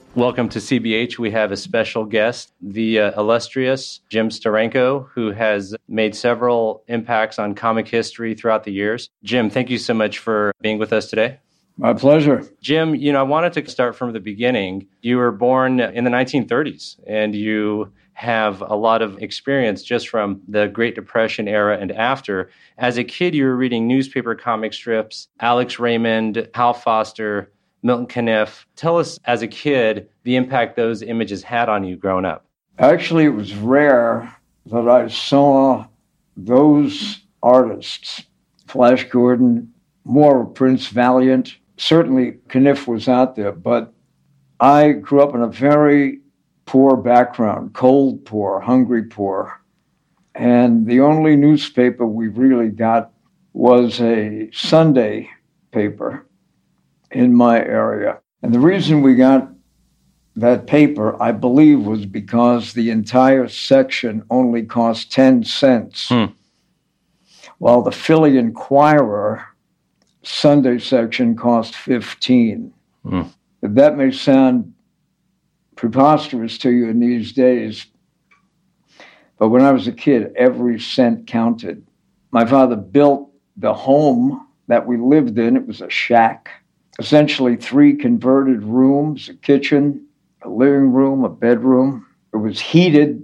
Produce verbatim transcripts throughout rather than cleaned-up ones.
Welcome to C B H. We have a special guest, the uh, illustrious Jim Steranko, who has made several impacts on comic history throughout the years. Jim, thank you so much for being with us today. My pleasure. Jim, you know, I wanted to start from the beginning. You were born in the nineteen thirties, and you have a lot of experience just from the Great Depression era and after. As a kid, you were reading newspaper comic strips, Alex Raymond, Hal Foster, Milton Caniff. Tell us, as a kid, the impact those images had on you growing up. Actually, it was rare that I saw those artists, Flash Gordon, more Prince Valiant. Certainly, Caniff was out there, but I grew up in a very poor background, cold poor, hungry poor. And the only newspaper we really got was a Sunday paper in my area. And the reason we got that paper, I believe, was because the entire section only cost ten cents, hmm. while the Philly Inquirer Sunday section cost fifteen. Hmm. That may sound preposterous to you in these days, but when I was a kid, every cent counted. My father built the home that we lived in. It was a shack. Essentially three converted rooms, a kitchen, a living room, a bedroom. It was heated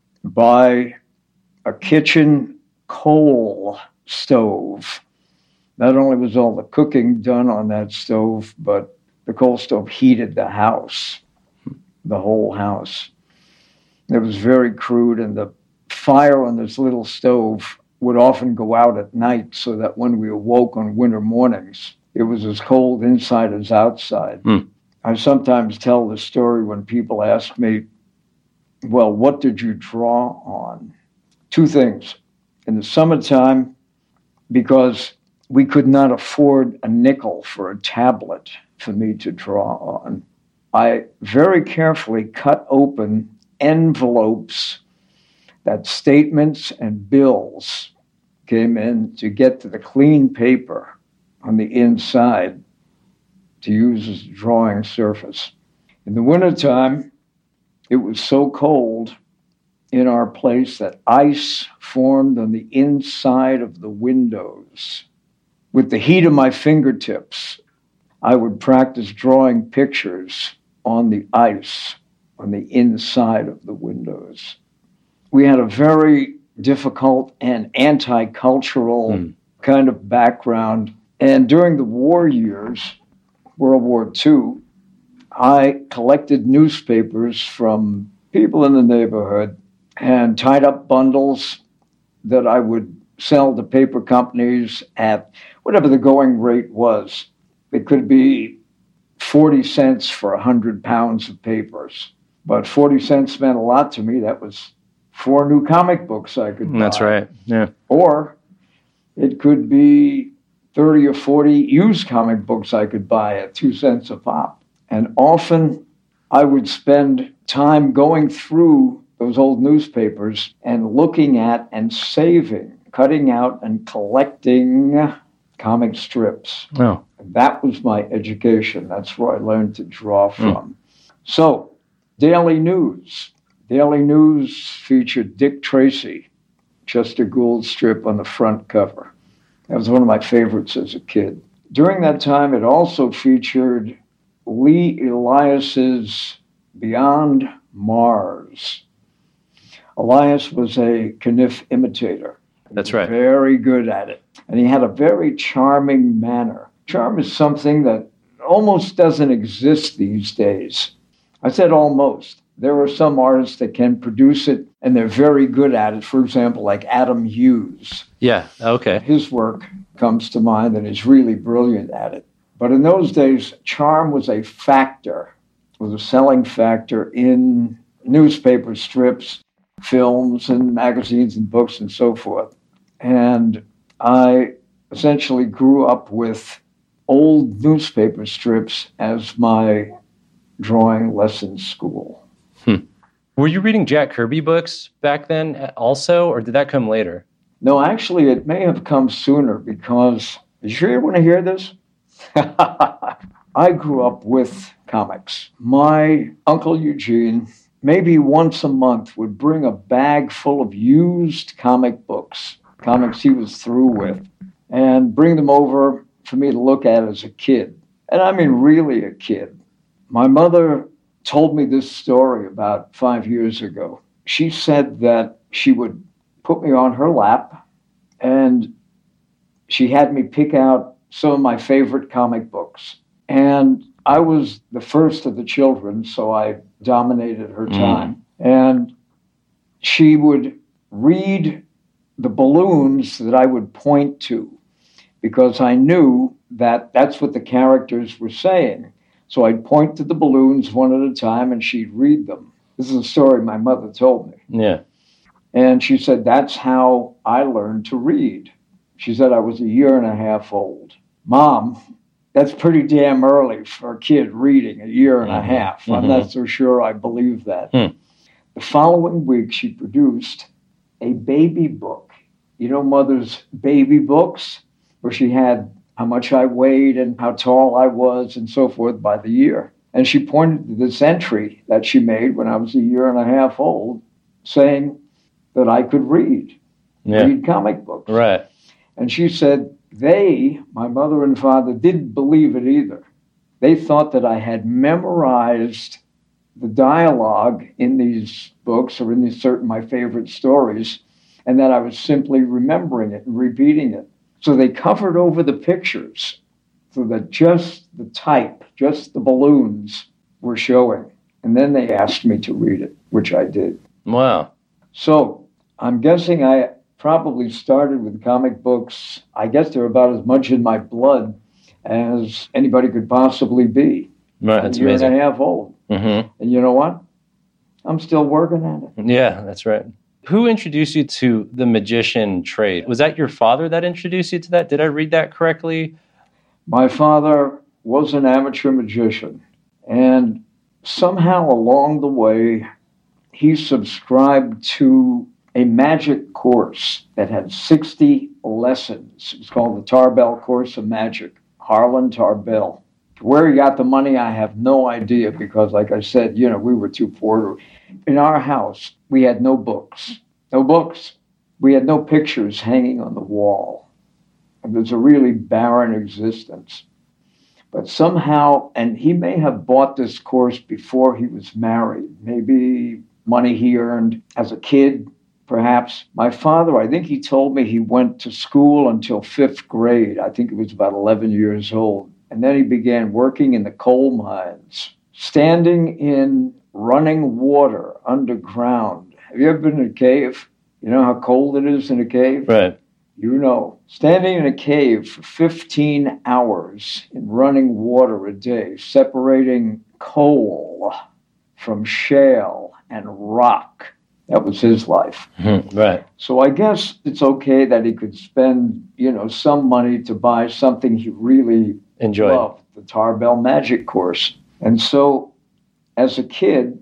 by a kitchen coal stove. Not only was all the cooking done on that stove, but the coal stove heated the house, the whole house. It was very crude, and the fire on this little stove would often go out at night so that when we awoke on winter mornings, it was as cold inside as outside. Mm. I sometimes tell the story when people ask me, well, what did you draw on? Two things. In the summertime, because we could not afford a nickel for a tablet for me to draw on, I very carefully cut open envelopes that statements and bills came in to get to the clean paper on the inside to use as a drawing surface. In the wintertime, it was so cold in our place that ice formed on the inside of the windows. With the heat of my fingertips, I would practice drawing pictures on the ice on the inside of the windows. We had a very difficult and anti-cultural mm. kind of background. And during the war years, World War Two, I collected newspapers from people in the neighborhood and tied up bundles that I would sell to paper companies at whatever the going rate was. It could be forty cents for one hundred pounds of papers. But forty cents meant a lot to me. That was four new comic books I could buy. That's right, yeah. Or it could be thirty or forty used comic books I could buy at two cents a pop. And often I would spend time going through those old newspapers and looking at and saving, cutting out and collecting comic strips. Oh. That was my education. That's where I learned to draw from. Mm. So, Daily News. Daily News featured Dick Tracy, Chester Gould strip on the front cover. That was one of my favorites as a kid. During that time, it also featured Lee Elias's Beyond Mars. Elias was a Caniff imitator. That's right. Very good at it. And he had a very charming manner. Charm is something that almost doesn't exist these days. I said almost. There are some artists that can produce it, and they're very good at it. For example, like Adam Hughes. Yeah, okay. His work comes to mind, and he's really brilliant at it. But in those days, charm was a factor, was a selling factor in newspaper strips, films, and magazines and books and so forth. And I essentially grew up with old newspaper strips as my drawing lesson school. Hmm. Were you reading Jack Kirby books back then also, or did that come later? No, actually, it may have come sooner because, you sure you want to hear this? I grew up with comics. My Uncle Eugene, maybe once a month, would bring a bag full of used comic books, comics he was through with, and bring them over for me to look at as a kid. And I mean, really a kid. My mother told me this story about five years ago. She said that she would put me on her lap and she had me pick out some of my favorite comic books. And I was the first of the children, so I dominated her time. Mm. And she would read the balloons that I would point to because I knew that that's what the characters were saying. So I'd point to the balloons one at a time and she'd read them. This is a story my mother told me. Yeah. And she said, that's how I learned to read. She said I was a year and a half old. Mom, that's pretty damn early for a kid reading, a year and mm-hmm. a half. Mm-hmm. I'm not so sure I believe that. Hmm. The following week, she produced a baby book. You know, Mother's baby books, where she had how much I weighed and how tall I was and so forth by the year. And she pointed to this entry that she made when I was a year and a half old, saying that I could read, yeah. read comic books. Right. And she said they, my mother and father, didn't believe it either. They thought that I had memorized the dialogue in these books or in these certain my favorite stories, and that I was simply remembering it and repeating it. So they covered over the pictures so that just the type, just the balloons were showing. And then they asked me to read it, which I did. Wow. So I'm guessing I probably started with comic books. I guess they're about as much in my blood as anybody could possibly be. Right, that's a year amazing. and a half old. Mm-hmm. And you know what? I'm still working at it. Yeah, that's right. Who introduced you to the magician trade? Was that your father that introduced you to that? Did I read that correctly? My father was an amateur magician. And somehow along the way, he subscribed to a magic course that had sixty lessons. It was called the Tarbell Course of Magic, Harlan Tarbell. Where he got the money, I have no idea because, like I said, you know, we were too poor. In our house, we had no books. No books. We had no pictures hanging on the wall. It was a really barren existence. But somehow, and he may have bought this course before he was married, maybe money he earned as a kid, perhaps. My father, I think he told me he went to school until fifth grade. I think it was about eleven years old. And then he began working in the coal mines, standing in running water underground. Have you ever been in a cave? You know how cold it is in a cave? Right. You know, standing in a cave for fifteen hours in running water a day, separating coal from shale and rock. That was his life. Mm-hmm. Right. So I guess it's okay that he could spend, you know, some money to buy something he really enjoyed. Loved, the Tarbell Magic Course. And so as a kid,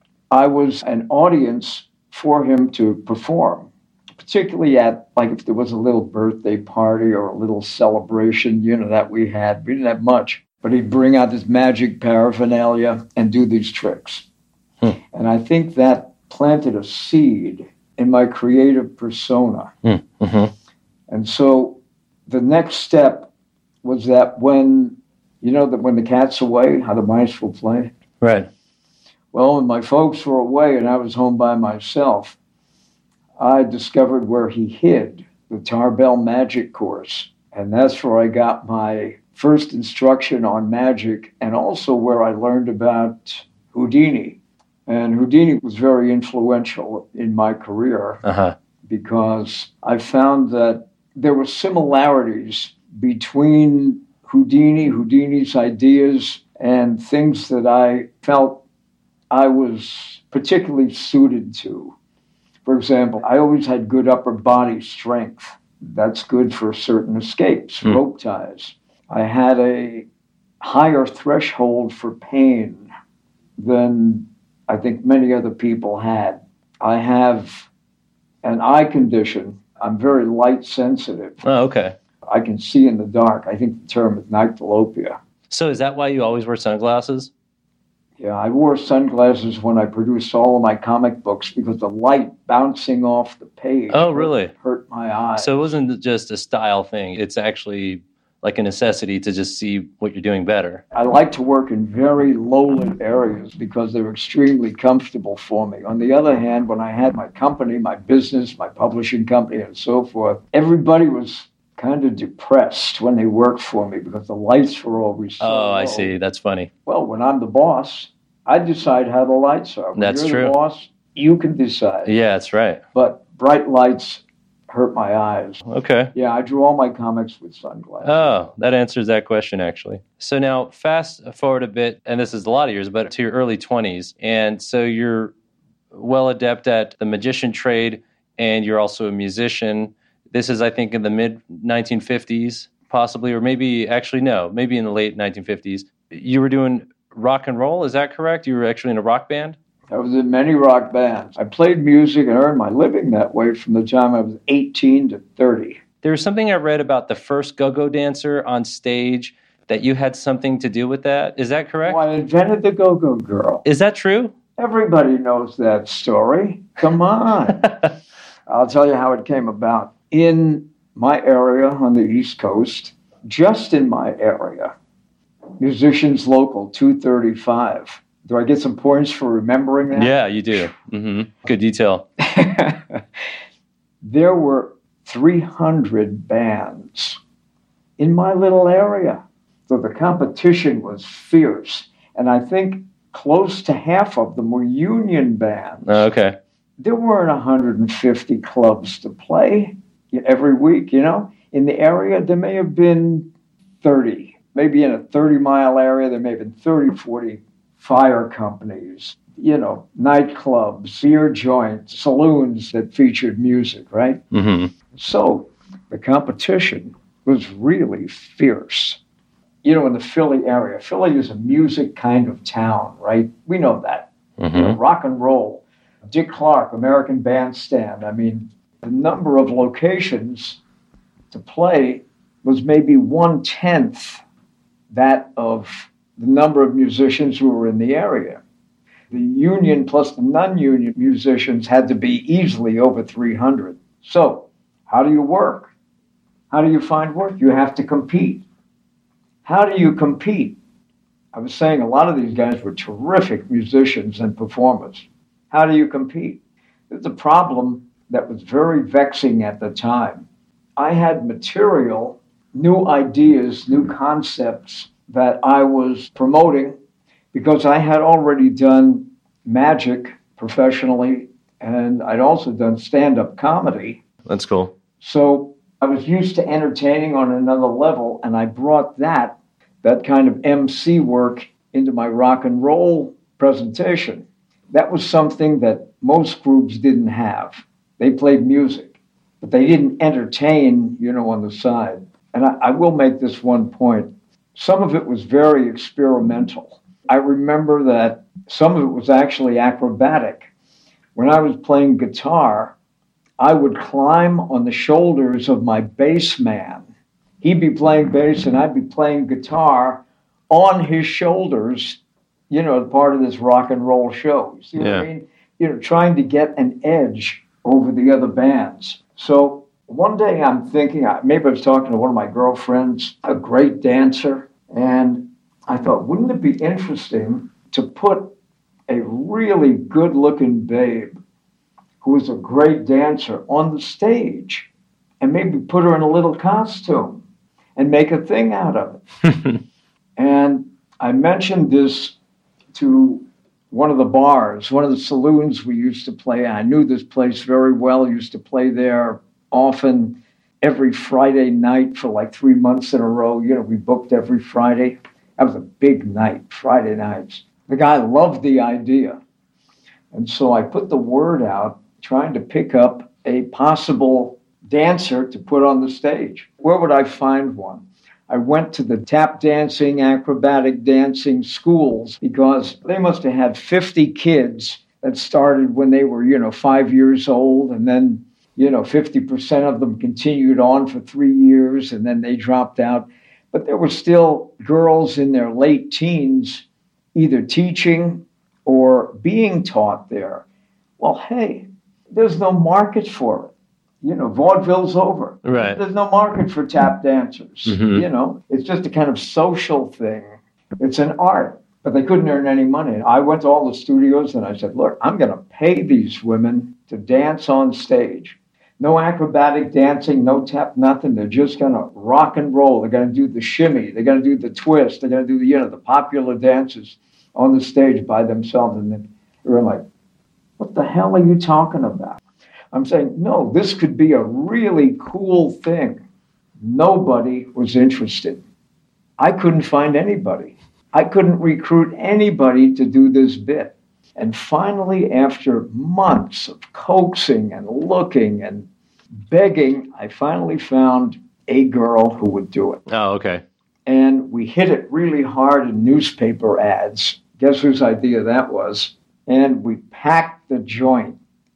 I was an audience for him to perform, particularly at, like, if there was a little birthday party or a little celebration, you know, that we had. We didn't have much, but he'd bring out this magic paraphernalia and do these tricks. Hmm. And I think that planted a seed in my creative persona. Hmm. Mm-hmm. And so the next step was that when, you know, that when the cat's away, how the mice will play. Right. Well, when my folks were away and I was home by myself, I discovered where he hid the Tarbell Magic Course. And that's where I got my first instruction on magic and also where I learned about Houdini. And Houdini was very influential in my career uh-huh. because I found that there were similarities between Houdini, Houdini's ideas, and things that I felt I was particularly suited to. For example, I always had good upper body strength. That's good for certain escapes, mm. rope ties. I had a higher threshold for pain than I think many other people had. I have an eye condition. I'm very light sensitive. Oh, okay. I can see in the dark. I think the term is nyctalopia. So is that why you always wear sunglasses? Yeah, I wore sunglasses when I produced all of my comic books because the light bouncing off the page Oh, hurt, really? hurt my eyes. So it wasn't just a style thing. It's actually like a necessity to just see what you're doing better. I like to work in very low-lit areas because they're extremely comfortable for me. On the other hand, when I had my company, my business, my publishing company, and so forth, everybody was kind of depressed when they worked for me because the lights were always so Oh, low. I see. That's funny. Well, when I'm the boss, I decide how the lights are. When That's you're true. the boss, you can decide. Yeah, that's right. But bright lights hurt my eyes. Okay. Yeah, I drew all my comics with sunglasses. Oh, that answers that question, actually. So now fast forward a bit, and this is a lot of years, but to your early twenties. And so you're well adept at the magician trade, and you're also a musician. This is, I think, in the mid nineteen fifties, possibly, or maybe, actually, no, maybe in the late nineteen fifties. You were doing rock and roll, is that correct? You were actually in a rock band? I was in many rock bands. I played music and earned my living that way from the time I was eighteen to thirty. There was something I read about the first go-go dancer on stage, that you had something to do with that. Is that correct? Oh, I invented the go-go girl. Is that true? Everybody knows that story. Come on. I'll tell you how it came about. In my area on the East Coast, just in my area, Musicians Local two thirty-five. Do I get some points for remembering that? Yeah, you do. Mm-hmm. Good detail. There were three hundred bands in my little area. So the competition was fierce. And I think close to half of them were union bands. Oh, okay. There weren't one hundred fifty clubs to play every week, you know. In the area, there may have been thirty. Maybe in a thirty-mile area, there may have been thirty, forty fire companies, you know, nightclubs, beer joints, saloons that featured music, right? Mm-hmm. So the competition was really fierce. You know, in the Philly area, Philly is a music kind of town, right? We know that. Mm-hmm. You know, rock and roll. Dick Clark, American Bandstand. I mean, the number of locations to play was maybe one-tenth that of the number of musicians who were in the area. The union plus the non-union musicians had to be easily over three hundred. So, how do you work? How do you find work? You have to compete. How do you compete? I was saying a lot of these guys were terrific musicians and performers. How do you compete? It's a problem that was very vexing at the time. I had material, new ideas, new concepts that I was promoting because I had already done magic professionally and I'd also done stand-up comedy. That's cool. So I was used to entertaining on another level, and I brought that, that kind of M C work into my rock and roll presentation. That was something that most groups didn't have. They played music, but they didn't entertain, you know, on the side. And I, I will make this one point. Some of it was very experimental. I remember that some of it was actually acrobatic. When I was playing guitar, I would climb on the shoulders of my bass man. He'd be playing bass and I'd be playing guitar on his shoulders, you know, part of this rock and roll show. You see what Yeah. I mean? You know, trying to get an edge over the other bands. So one day I'm thinking, maybe I was talking to one of my girlfriends, a great dancer, and I thought, wouldn't it be interesting to put a really good-looking babe who was a great dancer on the stage and maybe put her in a little costume and make a thing out of it? And I mentioned this to one of the bars, one of the saloons we used to play at. I knew this place very well, used to play there often every Friday night for like three months in a row. You know, we booked every Friday. That was a big night, Friday nights. The guy loved the idea. And so I put the word out trying to pick up a possible dancer to put on the stage. Where would I find one? I went to the tap dancing, acrobatic dancing schools because they must have had fifty kids that started when they were, you know, five years old. And then, you know, fifty percent of them continued on for three years and then they dropped out. But there were still girls in their late teens either teaching or being taught there. Well, hey, there's no market for it. You know, vaudeville's over. Right. There's no market for tap dancers. Mm-hmm. You know, it's just a kind of social thing. It's an art, but they couldn't earn any money. I went to all the studios and I said, look, I'm going to pay these women to dance on stage. No acrobatic dancing, no tap, nothing. They're just going to rock and roll. They're going to do the shimmy. They're going to do the twist. They're going to do the, you know, the popular dances on the stage by themselves. And then they were like, what the hell are you talking about? I'm saying, no, this could be a really cool thing. Nobody was interested. I couldn't find anybody. I couldn't recruit anybody to do this bit. And finally, after months of coaxing and looking and begging, I finally found a girl who would do it. Oh, okay. And we hit it really hard in newspaper ads. Guess whose idea that was? And we packed the joint.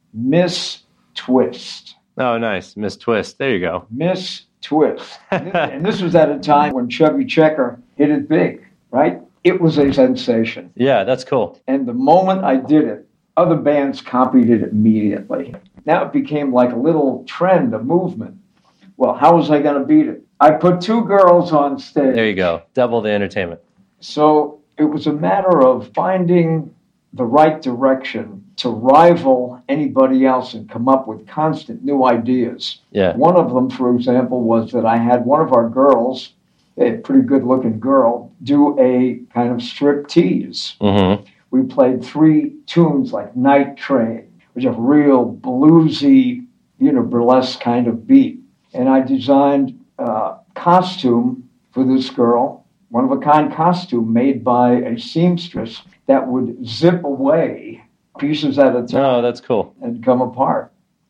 Miss Twist. Oh, nice. Miss Twist. There you go. Miss Twist. And this was at a time when Chubby Checker hit it big, right? It was a sensation. Yeah, that's cool. And the moment I did it, other bands copied it immediately. Now it became like a little trend, a movement. Well, how was I going to beat it? I put two girls on stage. There you go. Double the entertainment. So it was a matter of finding the right direction to rival anybody else and come up with constant new ideas. Yeah. One of them, for example, was that I had one of our girls, a pretty good-looking girl, do a kind of striptease. Mm-hmm. We played three tunes like Night Train, which is a real bluesy, you know, burlesque kind of beat. And I designed a costume for this girl, one-of-a-kind costume made by a seamstress that would zip away pieces at a time. Oh, that's cool. And come apart.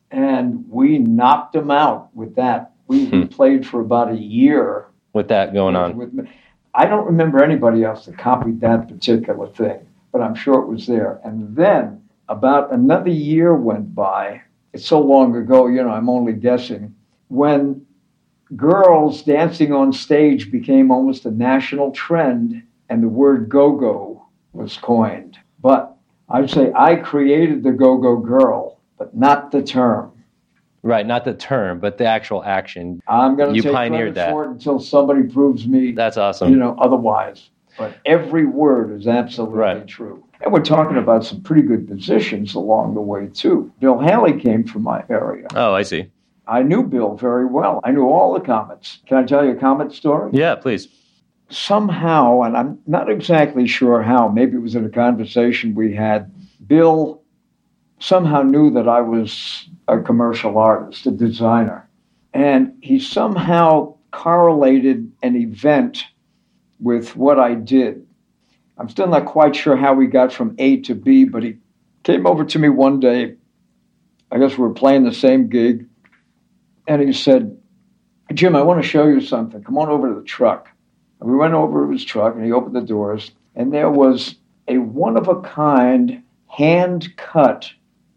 And we knocked them out with that. We, Hmm. we played for about a year. With that going on. With me. I don't remember anybody else that copied that particular thing, but I'm sure it was there. And then about another year went by. It's so long ago, you know, I'm only guessing, when girls dancing on stage became almost a national trend and the word go-go was coined. But I'd say I created the go-go girl, but not the term. Right, not the term, but the actual action. I'm going to You take pioneered credit that. for it until somebody proves me, That's awesome. you know, otherwise. But every word is absolutely Right. true. And we're talking about some pretty good musicians along the way, too. Bill Haley came from my area. Oh, I see. I knew Bill very well. I knew all the Comets. Can I tell you a Comet story? Yeah, please. Somehow, and I'm not exactly sure how, maybe it was in a conversation we had, Bill somehow knew that I was a commercial artist, a designer. And he somehow correlated an event with what I did. I'm still not quite sure how we got from A to B, but he came over to me one day. I guess we were playing the same gig. And he said, Jim, I want to show you something. Come on over to the truck. And we went over to his truck, and he opened the doors. And there was a one-of-a-kind, hand-cut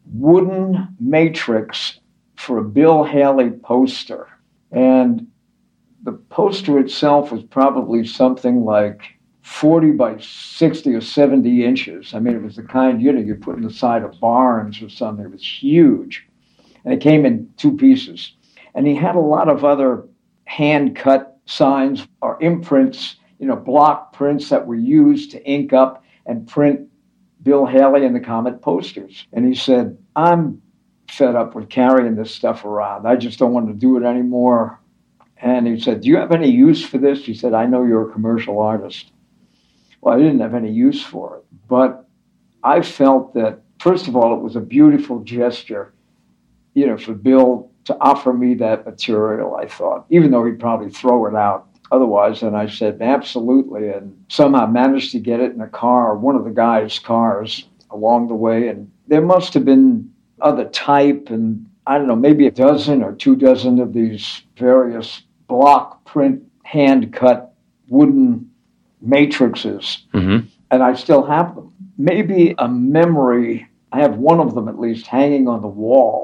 wooden matrix for a Bill Haley poster. And the poster itself was probably something like forty by sixty or seventy inches. I mean, it was the kind, you know, you put in the side of barns or something. It was huge. And it came in two pieces. And he had a lot of other hand-cut signs or imprints, you know, block prints that were used to ink up and print Bill Haley and the Comet posters. And he said, I'm fed up with carrying this stuff around. I just don't want to do it anymore. And he said, do you have any use for this? He said, I know you're a commercial artist. Well, I didn't have any use for it. But I felt that, first of all, it was a beautiful gesture, you know, for Bill to offer me that material, I thought, even though he'd probably throw it out otherwise. And I said, absolutely. And somehow managed to get it in a car, one of the guys' cars along the way. And there must have been other type and, I don't know, maybe a dozen or two dozen of these various block print, hand-cut wooden matrices. Mm-hmm. And I still have them. Maybe a memory, I have one of them at least hanging on the wall.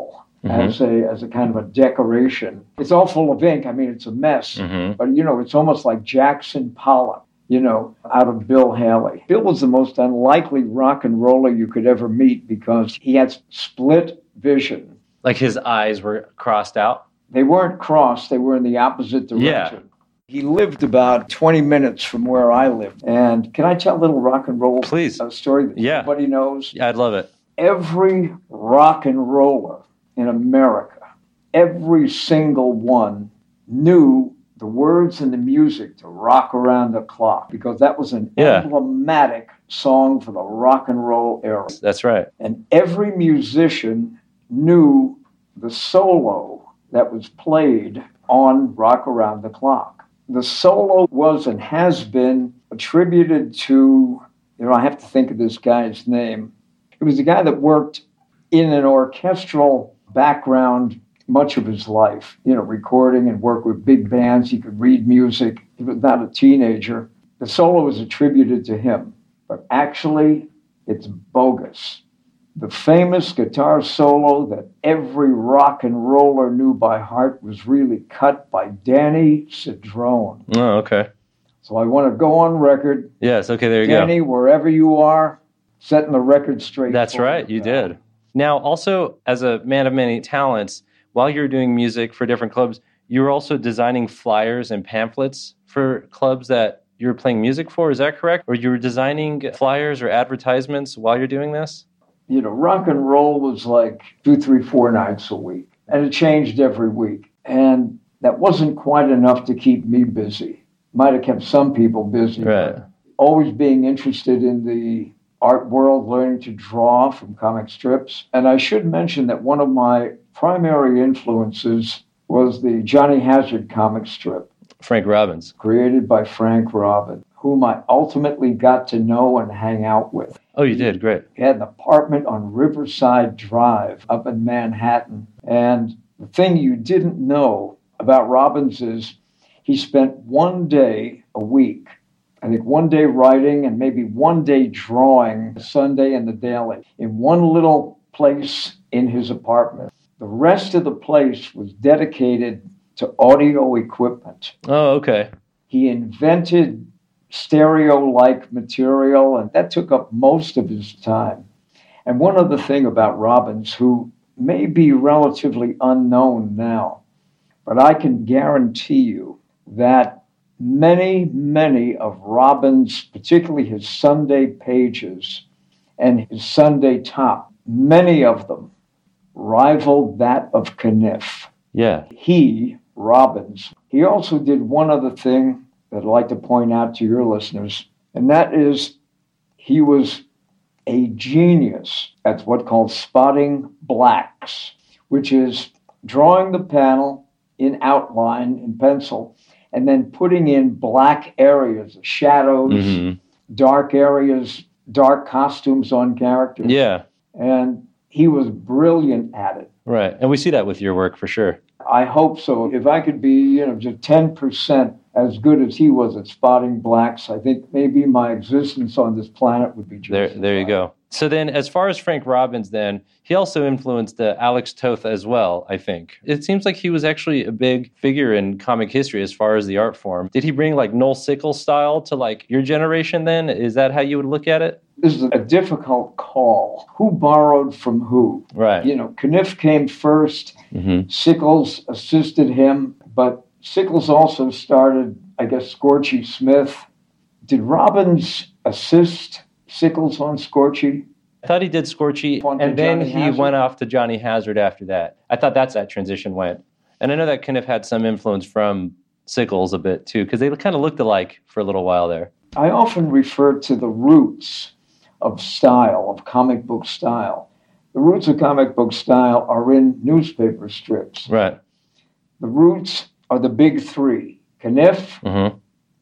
mm-hmm. as a as a kind of a decoration. It's all full of ink. I mean, it's a mess. Mm-hmm. But, you know, it's almost like Jackson Pollock, you know, out of Bill Haley. Bill was the most unlikely rock and roller you could ever meet because he had split vision. Like his eyes were crossed out? They weren't crossed. They were in the opposite direction. Yeah. He lived about twenty minutes from where I lived. And can I tell a little rock and roll Please. Uh, story that yeah. everybody knows? Yeah, I'd love it. Every rock and roller in America, every single one knew the words and the music to Rock Around the Clock because that was an yeah. emblematic song for the rock and roll era. That's right. And every musician knew the solo that was played on Rock Around the Clock. The solo was and has been attributed to, you know, I have to think of this guy's name. It was a guy that worked in an orchestral background much of his life, you know, recording and worked with big bands. He could read music. He was not a teenager. The solo is attributed to him, but actually it's bogus. The famous guitar solo that every rock and roller knew by heart was really cut by Danny Cedrone. Oh, okay. So I want to go on record. Yes, okay, there you Danny, go. Danny, wherever you are, setting the record straight. That's right, you did. Now, also, as a man of many talents, while you're doing music for different clubs, you were also designing flyers and pamphlets for clubs that you were playing music for. Is that correct? Or you were designing flyers or advertisements while you're doing this? You know, rock and roll was like two, three, four nights a week. And it changed every week. And that wasn't quite enough to keep me busy. Might have kept some people busy. Right. Always being interested in the art world, learning to draw from comic strips. And I should mention that one of my primary influences was the Johnny Hazard comic strip. Frank Robbins. Created by Frank Robbins, whom I ultimately got to know and hang out with. Oh, you did? Great. He had an apartment on Riverside Drive up in Manhattan. And the thing you didn't know about Robbins is he spent one day a week, I think one day writing and maybe one day drawing, Sunday and the daily, in one little place in his apartment. The rest of the place was dedicated to audio equipment. Oh, okay. He invented stereo-like material, and that took up most of his time. And one other thing about Robbins, who may be relatively unknown now, but I can guarantee you that many, many of Robbins, particularly his Sunday pages and his Sunday top, many of them rivaled that of Caniff. Yeah. He, Robbins, he also did one other thing that I'd like to point out to your listeners, and that is he was a genius at what's called spotting blacks, which is drawing the panel in outline in pencil and then putting in black areas, shadows, mm-hmm. dark areas, dark costumes on characters. Yeah. And he was brilliant at it. Right. And we see that with your work for sure. I hope so. If I could be, you know, just ten percent as good as he was at spotting blacks, I think maybe my existence on this planet would be just There, there you go. So then, as far as Frank Robbins, then, he also influenced uh, Alex Toth as well, I think. It seems like he was actually a big figure in comic history as far as the art form. Did he bring, like, Noel Sickles style to, like, your generation then? Is that how you would look at it? This is a difficult call. Who borrowed from who? Right. You know, Caniff came first. Mm-hmm. Sickles assisted him, but Sickles also started, I guess, Scorchy Smith. Did Robbins assist Sickles on Scorchy? I thought he did Scorchy, and then Johnny he Hazard? went off to Johnny Hazard after that. I thought that's that transition went. And I know that Caniff had some influence from Sickles a bit, too, because they kind of looked alike for a little while there. I often refer to the roots of style, of comic book style. The roots of comic book style are in newspaper strips. Right. The roots are the big three. Caniff, mm-hmm.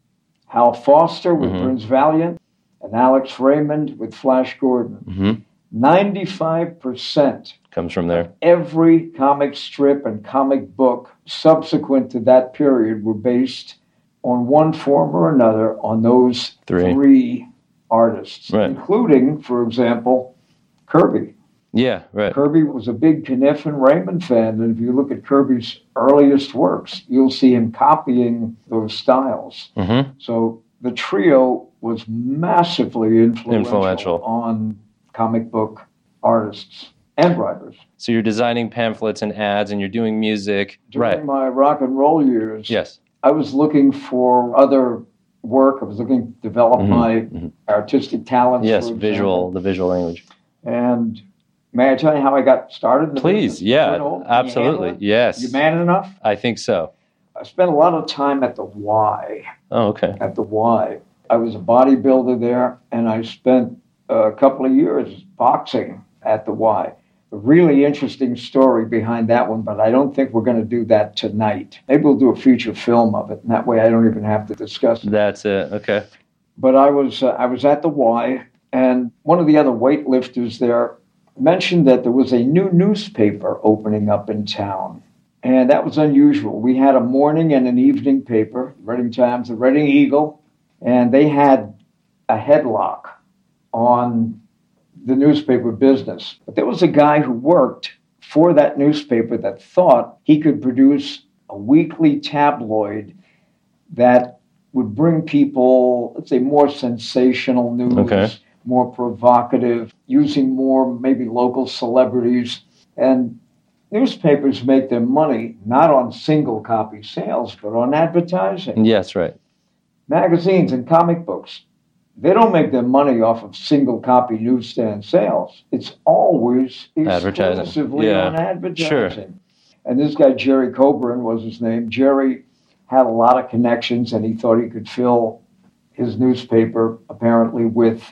Hal Foster with mm-hmm. Burns Valiant, and Alex Raymond with Flash Gordon. Mm-hmm. ninety-five percent comes from there. Every comic strip and comic book subsequent to that period were based on one form or another on those three, three artists, right. including, for example, Kirby. Yeah, right. Kirby was a big Kniff and Raymond fan, and if you look at Kirby's earliest works, you'll see him copying those styles. Mm-hmm. So the trio was massively influential, Influential. on comic book artists and writers. So you're designing pamphlets and ads, and you're doing music. During Right. my rock and roll years, Yes. I was looking for other work. I was looking to develop Mhm, my mhm. artistic talents. Yes, for visual, example. the visual language. And may I tell you how I got started in the Please, business? yeah, Can you absolutely. handle it? Yes. You man enough? I think so. I spent a lot of time at the Y. Oh, okay. At the Y. I was a bodybuilder there, and I spent a couple of years boxing at the Y. A really interesting story behind that one, but I don't think we're going to do that tonight. Maybe we'll do a feature film of it, and that way I don't even have to discuss it. That's it. Okay. But I was uh, I was at the Y, and one of the other weightlifters there mentioned that there was a new newspaper opening up in town. And that was unusual. We had a morning and an evening paper, Reading Times, the Reading Eagle, and they had a headlock on the newspaper business. But there was a guy who worked for that newspaper that thought he could produce a weekly tabloid that would bring people, let's say, more sensational news, Okay. more provocative, using more maybe local celebrities. And newspapers make their money not on single copy sales, but on advertising. Yes, right. Magazines and comic books, they don't make their money off of single copy newsstand sales. It's always Advertising. exclusively Yeah. on advertising. Sure. And this guy, Jerry Coburn was his name. Jerry had a lot of connections, and he thought he could fill his newspaper apparently with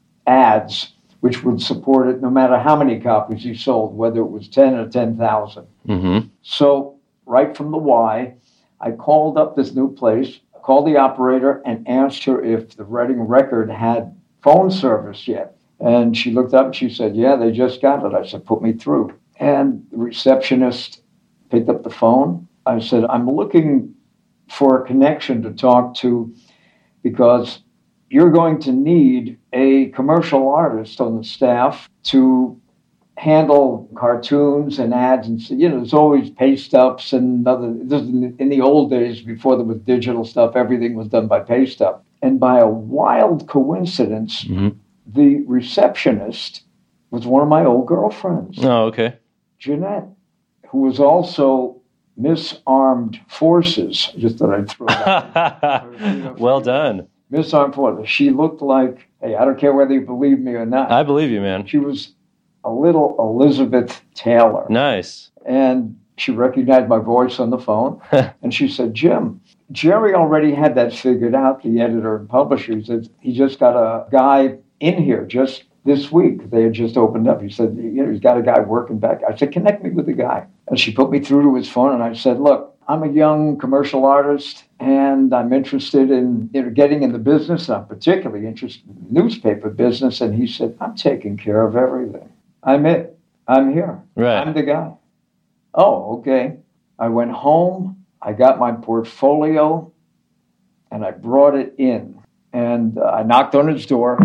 ads which would support it no matter how many copies he sold, whether it was ten or ten thousand. Mm-hmm. So right from the Y, I called up this new place, called the operator, and asked her if the Reading Record had phone service yet. And she looked up and she said, yeah, they just got it. I said, put me through. And the receptionist picked up the phone. I said, I'm looking for a connection to talk to because you're going to need a commercial artist on the staff to handle cartoons and ads. And, you know, there's always paste ups and other, this is in the old days before there was digital stuff, everything was done by paste up. And by a wild coincidence, Mm-hmm. the receptionist was one of my old girlfriends, Oh, okay. Jeanette, who was also Miss Armed Forces. I just thought I'd throw that in. Well done. Miss Armed Forces. She looked like, hey, I don't care whether you believe me or not. I believe you, man. She was a little Elizabeth Taylor. Nice. And she recognized my voice on the phone. And she said, Jim, Jerry already had that figured out, the editor and publisher. He said, he just got a guy in here just this week. They had just opened up. He said, you know, he's got a guy working back. I said, connect me with the guy. And she put me through to his phone, and I said, look, I'm a young commercial artist, and I'm interested in, you know, getting in the business. I'm particularly interested in the newspaper business. And he said, I'm taking care of everything. I'm it. I'm here. Right. I'm the guy. Oh, okay. I went home. I got my portfolio, and I brought it in. And uh, I knocked on his door.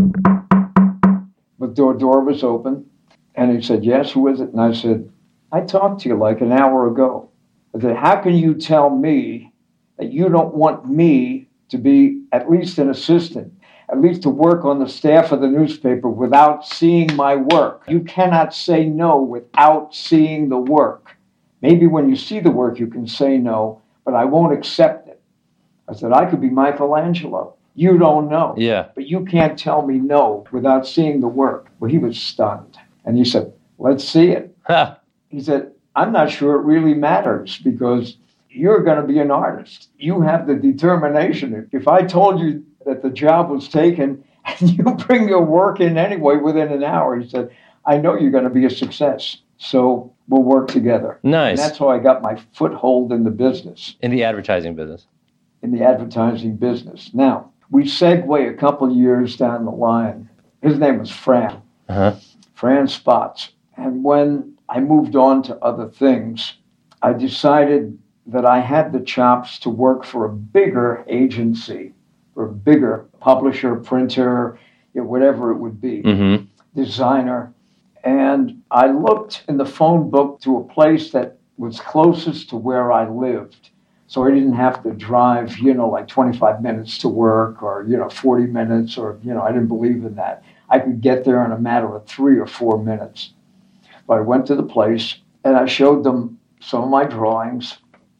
The door, door was open. And he said, yes, who is it? And I said, I talked to you like an hour ago. I said, how can you tell me that you don't want me to be at least an assistant, at least to work on the staff of the newspaper without seeing my work? You cannot say no without seeing the work. Maybe when you see the work, you can say no, but I won't accept it. I said, I could be Michelangelo. You don't know. Yeah. But you can't tell me no without seeing the work. Well, he was stunned. And he said, let's see it. Ha. He said, I'm not sure it really matters because you're going to be an artist. You have the determination. If I told you that the job was taken and you bring your work in anyway within an hour, he said, I know you're going to be a success. So we'll work together. Nice. And that's how I got my foothold in the business, In the advertising business. in the advertising business. Now, we segue a couple years down the line. His name was Fran. Uh-huh. Fran Spots. And when I moved on to other things, I decided that I had the chops to work for a bigger agency, for a bigger publisher, printer, you know, whatever it would be, Mm-hmm. designer. And I looked in the phone book to a place that was closest to where I lived. So I didn't have to drive, you know, like twenty-five minutes to work or, you know, forty minutes or, you know, I didn't believe in that. I could get there in a matter of three or four minutes. But I went to the place and I showed them some of my drawings,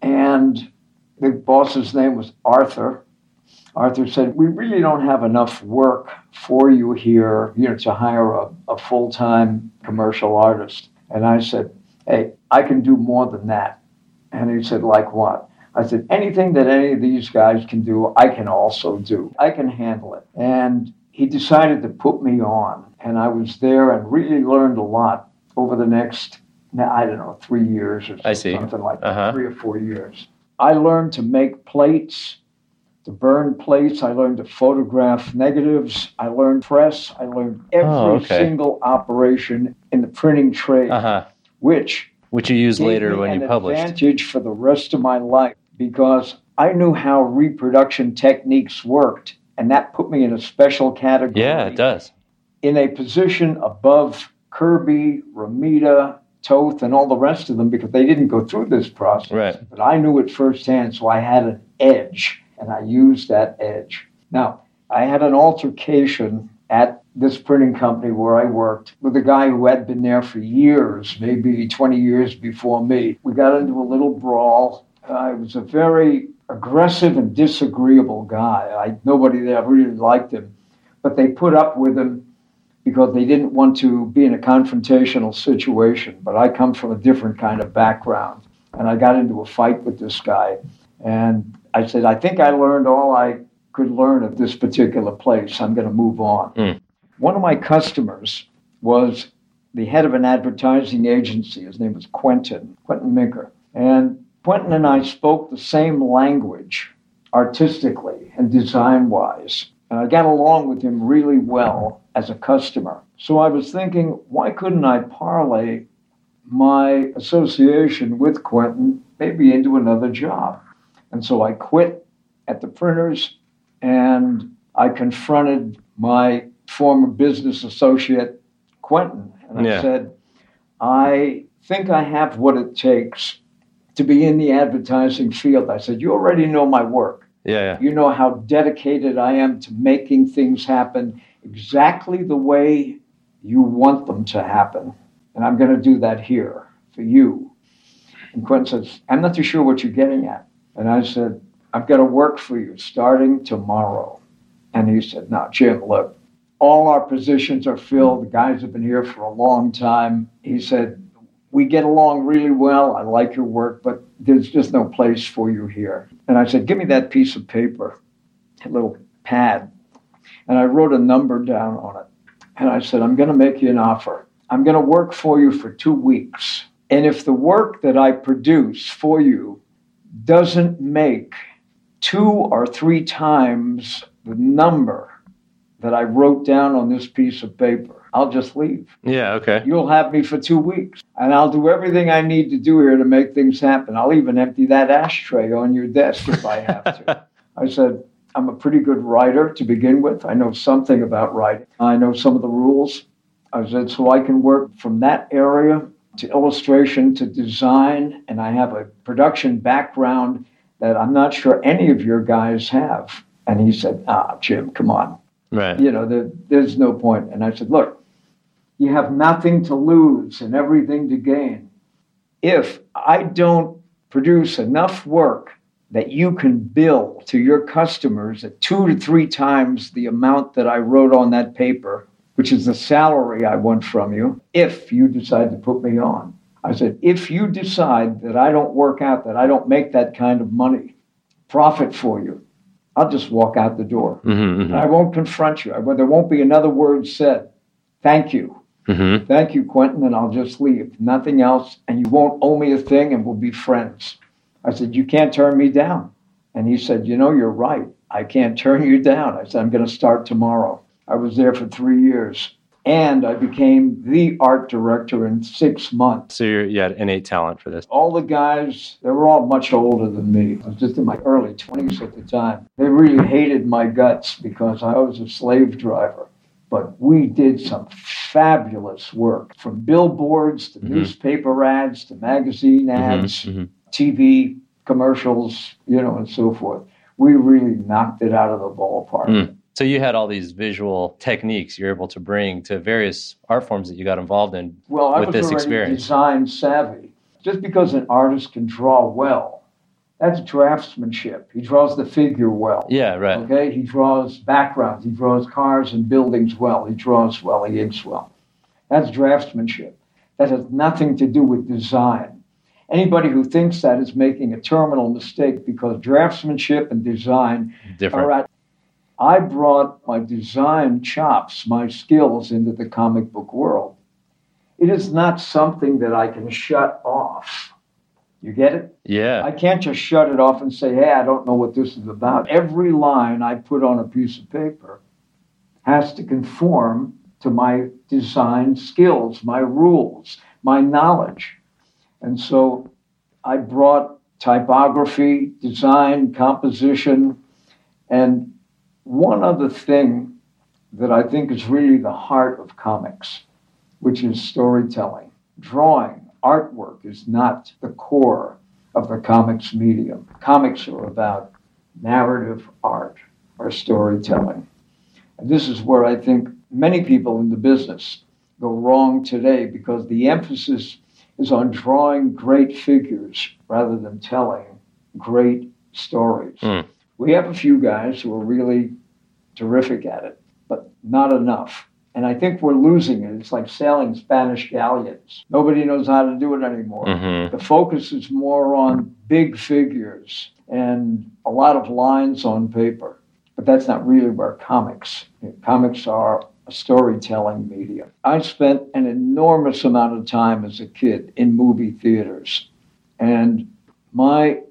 and the boss's name was Arthur. Arthur said, we really don't have enough work for you here, you know, to hire a, a full-time commercial artist. And I said, hey, I can do more than that. And he said, like what? I said, anything that any of these guys can do, I can also do. I can handle it. And he decided to put me on. And I was there and really learned a lot over the next, I don't know, three years or I see. something like that, uh-huh. three or four years. I learned to make plates, to burn plates. I learned to photograph negatives. I learned press. I learned every oh, okay. single operation in the printing trade, uh-huh. which which you used later when you an published. Advantage for the rest of my life, because I knew how reproduction techniques worked, and that put me in a special category. Yeah, it does. In a position above Kirby, Romita, Toth, and all the rest of them, because they didn't go through this process. Right. But I knew it firsthand, so I had an edge, and I used that edge. Now, I had an altercation at this printing company where I worked with a guy who had been there for years, maybe twenty years before me. We got into a little brawl. Uh, he was a very aggressive and disagreeable guy. I, nobody there really liked him, but they put up with him because they didn't want to be in a confrontational situation. But I come from a different kind of background, and I got into a fight with this guy. And I said, I think I learned all I could learn at this particular place. I'm going to move on. Mm. One of my customers was the head of an advertising agency. His name was Quentin, Quentin Minker. And Quentin and I spoke the same language artistically and design-wise. And I got along with him really well as a customer. So I was thinking, why couldn't I parlay my association with Quentin maybe into another job? And so I quit at the printers, and I confronted my former business associate, Quentin. And I yeah. said, I think I have what it takes to be in the advertising field. I said, you already know my work. Yeah, yeah. You know how dedicated I am to making things happen exactly the way you want them to happen. And I'm going to do that here for you. And Quentin says, I'm not too sure what you're getting at. And I said, I've got to work for you starting tomorrow. And he said, no, Jim, look, all our positions are filled. The guys have been here for a long time. He said, we get along really well. I like your work, but there's just no place for you here. And I said, give me that piece of paper, a little pad. And I wrote a number down on it. And I said, I'm going to make you an offer. I'm going to work for you for two weeks. And if the work that I produce for you doesn't make two or three times the number that I wrote down on this piece of paper, I'll just leave. Yeah, okay. You'll have me for two weeks, and I'll do everything I need to do here to make things happen. I'll even empty that ashtray on your desk if I have to. I said, I'm a pretty good writer to begin with. I know something about writing. I know some of the rules. I said, so I can work from that area to illustration to design, and I have a production background that I'm not sure any of your guys have. And he said, ah, Jim, come on. Right. You know, there, there's no point. And I said, look, you have nothing to lose and everything to gain. If I don't produce enough work that you can bill to your customers at two to three times the amount that I wrote on that paper, which is the salary I want from you, if you decide to put me on. I said, if you decide that I don't work out, that I don't make that kind of money, profit for you, I'll just walk out the door. Mm-hmm, mm-hmm. I won't confront you. I, there won't be another word said. Thank you. Mm-hmm. Thank you, Quentin, and I'll just leave. Nothing else, and you won't owe me a thing, and we'll be friends. I said, you can't turn me down. And he said, you know, you're right. I can't turn you down. I said, I'm going to start tomorrow. I was there for three years, and I became the art director in six months. So you're, you had innate talent for this. All the guys, they were all much older than me. I was just in my early twenties at the time. They really hated my guts because I was a slave driver. but we did some fabulous work, from billboards to mm-hmm. newspaper ads to magazine ads, mm-hmm. T V commercials, you know, and so forth. We really knocked it out of the ballpark. Mm. So you had all these visual techniques you're able to bring to various art forms that you got involved in well, I with was this already experience. Design savvy. Just because an artist can draw well, that's draftsmanship. He draws the figure well. Yeah, right. Okay, he draws backgrounds. He draws cars and buildings well. He draws well. He inks well. That's draftsmanship. That has nothing to do with design. Anybody who thinks that is making a terminal mistake, because draftsmanship and design Different. are at. I brought my design chops, my skills into the comic book world. It is not something that I can shut off. You get it? Yeah. I can't just shut it off and say, hey, I don't know what this is about. Every line I put on a piece of paper has to conform to my design skills, my rules, my knowledge. And so I brought typography, design, composition, and one other thing that I think is really the heart of comics, which is storytelling. Drawing, artwork is not the core of the comics medium. Comics are about narrative art or storytelling. And this is where I think many people in the business go wrong today, because the emphasis is on drawing great figures rather than telling great stories. Mm. We have a few guys who are really terrific at it, but not enough. And I think we're losing it. It's like sailing Spanish galleons. Nobody knows how to do it anymore. Mm-hmm. The focus is more on big figures and a lot of lines on paper. But that's not really where comics. Comics are a storytelling medium. I spent an enormous amount of time as a kid in movie theaters. And my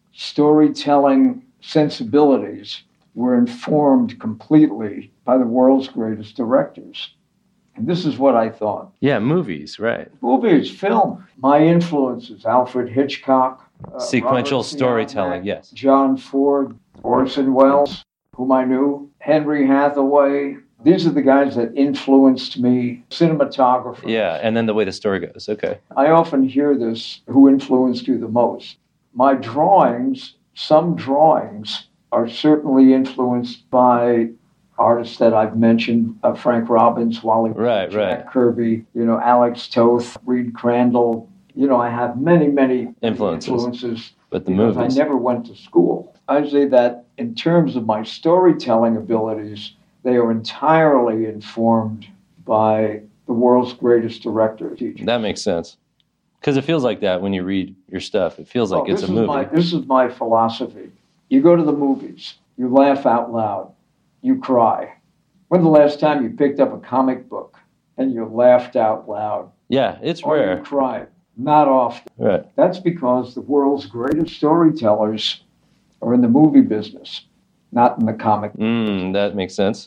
storytelling sensibilities were informed completely by the world's greatest directors. And this is what I thought. Yeah, movies, right. Movies, film. My influences, Alfred Hitchcock. Uh, Sequential Robert storytelling, yes. John Ford, Orson Welles, whom I knew, Henry Hathaway. These are the guys that influenced me. Cinematographers. Yeah, and then the way the story goes, okay. I often hear this, who influenced you the most? My drawings, some drawings, are certainly influenced by artists that I've mentioned, uh, Frank Robbins, Wally, right, Jack right. Kirby, you know, Alex Toth, Reed Crandall. You know, I have many, many influences. influences but the movies. I never went to school. I say that in terms of my storytelling abilities, they are entirely informed by the world's greatest director teachers. That makes sense. Because it feels like that when you read your stuff. It feels like oh, it's a movie. My, this is my philosophy. You go to the movies, you laugh out loud, you cry. When's the last time you picked up a comic book and you laughed out loud? Yeah, it's or rare. You cried. Not often. Right. That's because the world's greatest storytellers are in the movie business, not in the comic mm, that makes sense.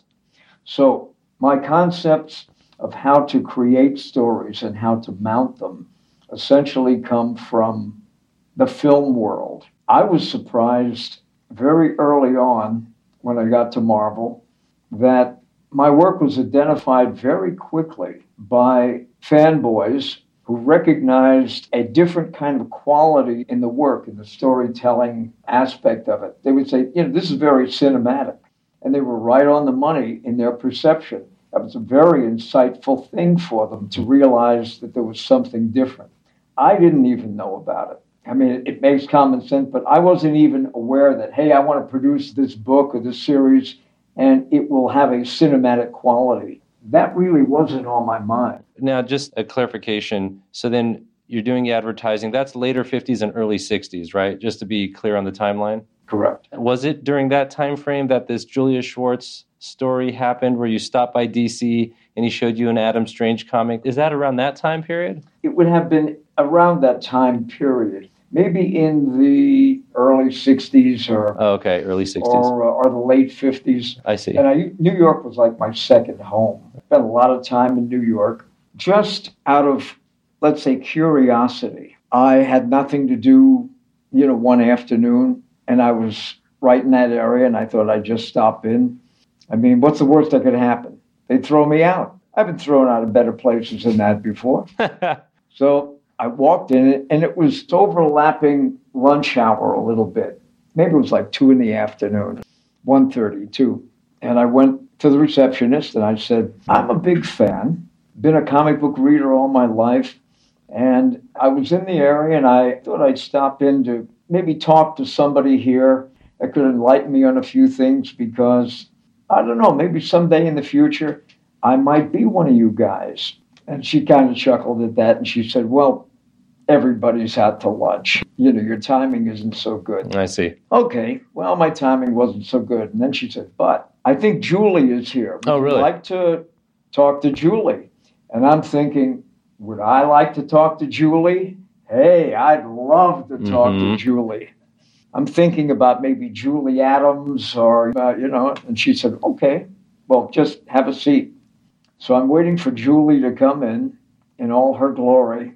So my concepts of how to create stories and how to mount them essentially come from the film world. I was surprised very early on when I got to Marvel that my work was identified very quickly by fanboys who recognized a different kind of quality in the work, in the storytelling aspect of it. They would say, you know, this is very cinematic. And they were right on the money in their perception. That was a very insightful thing for them to realize that there was something different. I didn't even know about it. I mean, it, it makes common sense, but I wasn't even aware that, hey, I want to produce this book or this series, and it will have a cinematic quality. That really wasn't on my mind. Now, just a clarification. So then you're doing advertising. That's later fifties and early sixties, right? Just to be clear on the timeline. Correct. Was it during that time frame that this Julius Schwartz story happened where you stopped by D C and he showed you an Adam Strange comic? Is that around that time period? It would have been around that time period. Maybe in the early sixties or oh, okay, early sixties or, uh, or the late fifties. I see. And I, New York was like my second home. I spent a lot of time in New York just out of, let's say, curiosity. I had nothing to do, you know, one afternoon, and I was right in that area, and I thought I'd just stop in. I mean, what's the worst that could happen? they'd throw me out. I've been thrown out of better places than that before. So I walked in, and it was overlapping lunch hour a little bit. Maybe it was like two in the afternoon, one thirty, two. And I went to the receptionist, and I said, I'm a big fan, been a comic book reader all my life, and I was in the area, and I thought I'd stop in to maybe talk to somebody here that could enlighten me on a few things, because, I don't know, maybe someday in the future, I might be one of you guys. And she kind of chuckled at that, and she said, well, everybody's out to lunch. You know, your timing isn't so good. I see. Okay, well, my timing wasn't so good. And then she said, but I think Julie is here. Would oh, really? you like to talk to Julie? And I'm thinking, would I like to talk to Julie? Hey, I'd love to talk mm-hmm. to Julie. I'm thinking about maybe Julie Adams or, uh, you know, and she said, okay, well, just have a seat. So I'm waiting for Julie to come in, in all her glory.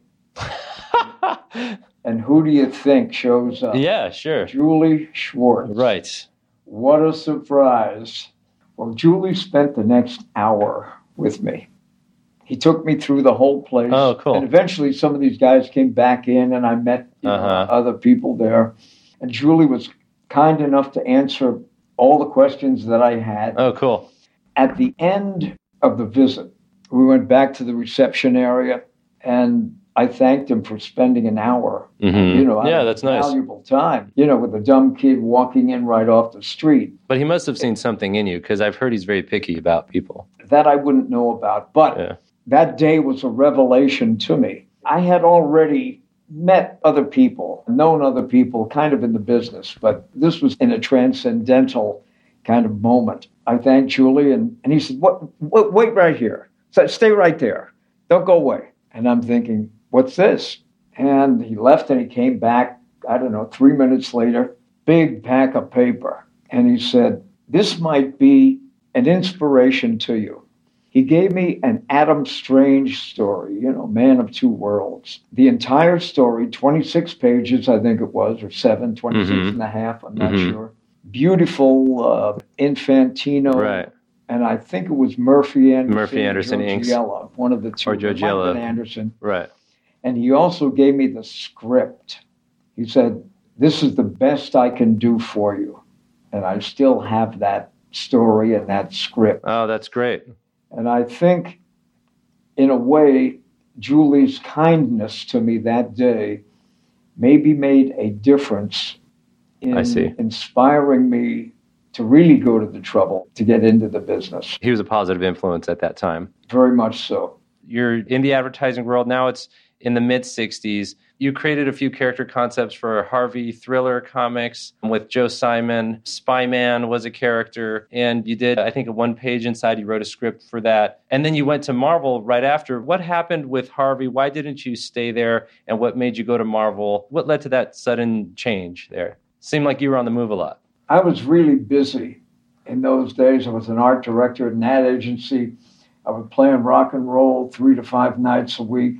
And who do you think shows up? Yeah, sure. Julie Schwartz. Right. What a surprise. Well, Julie spent the next hour with me. He took me through the whole place. Oh, cool. And eventually some of these guys came back in, and I met you know, uh-huh. other people there. And Julie was kind enough to answer all the questions that I had. Oh, cool. At the end of the visit, we went back to the reception area, and I thanked him for spending an hour, mm-hmm. you know, yeah, that's nice. Valuable time, you know, with a dumb kid walking in right off the street. But he must have seen something in you, because I've heard he's very picky about people. That I wouldn't know about, but yeah. that day was a revelation to me. I had already met other people, known other people, kind of in the business, but this was in a transcendental kind of moment. I thanked Julie, and, and he said, what, what, wait right here. So stay right there. Don't go away. And I'm thinking, what's this? And he left, and he came back, I don't know, three minutes later, big pack of paper. And he said, this might be an inspiration to you. He gave me an Adam Strange story, you know, Man of Two Worlds. The entire story, twenty-six pages, I think it was, or seven, twenty-six mm-hmm. and a half, I'm not mm-hmm. sure. Beautiful uh, Infantino. Right. And I think it was Murphy Anderson. Murphy Anderson inks. One of the two. Or Joe Anderson. Right. And he also gave me the script. He said, this is the best I can do for you. And I still have that story and that script. Oh, that's great. And I think, in a way, Julie's kindness to me that day maybe made a difference in I see. inspiring me to really go to the trouble to get into the business. He was a positive influence at that time. Very much so. You're in the advertising world now. It's in the mid-sixties. You created a few character concepts for Harvey Thriller Comics with Joe Simon. Spyman was a character, and you did, I think, a one-page inside. You wrote a script for that. And then you went to Marvel right after. What happened with Harvey? Why didn't you stay there? And what made you go to Marvel? What led to that sudden change there? Seemed like you were on the move a lot. I was really busy in those days. I was an art director at an ad agency. I would play on rock and roll three to five nights a week.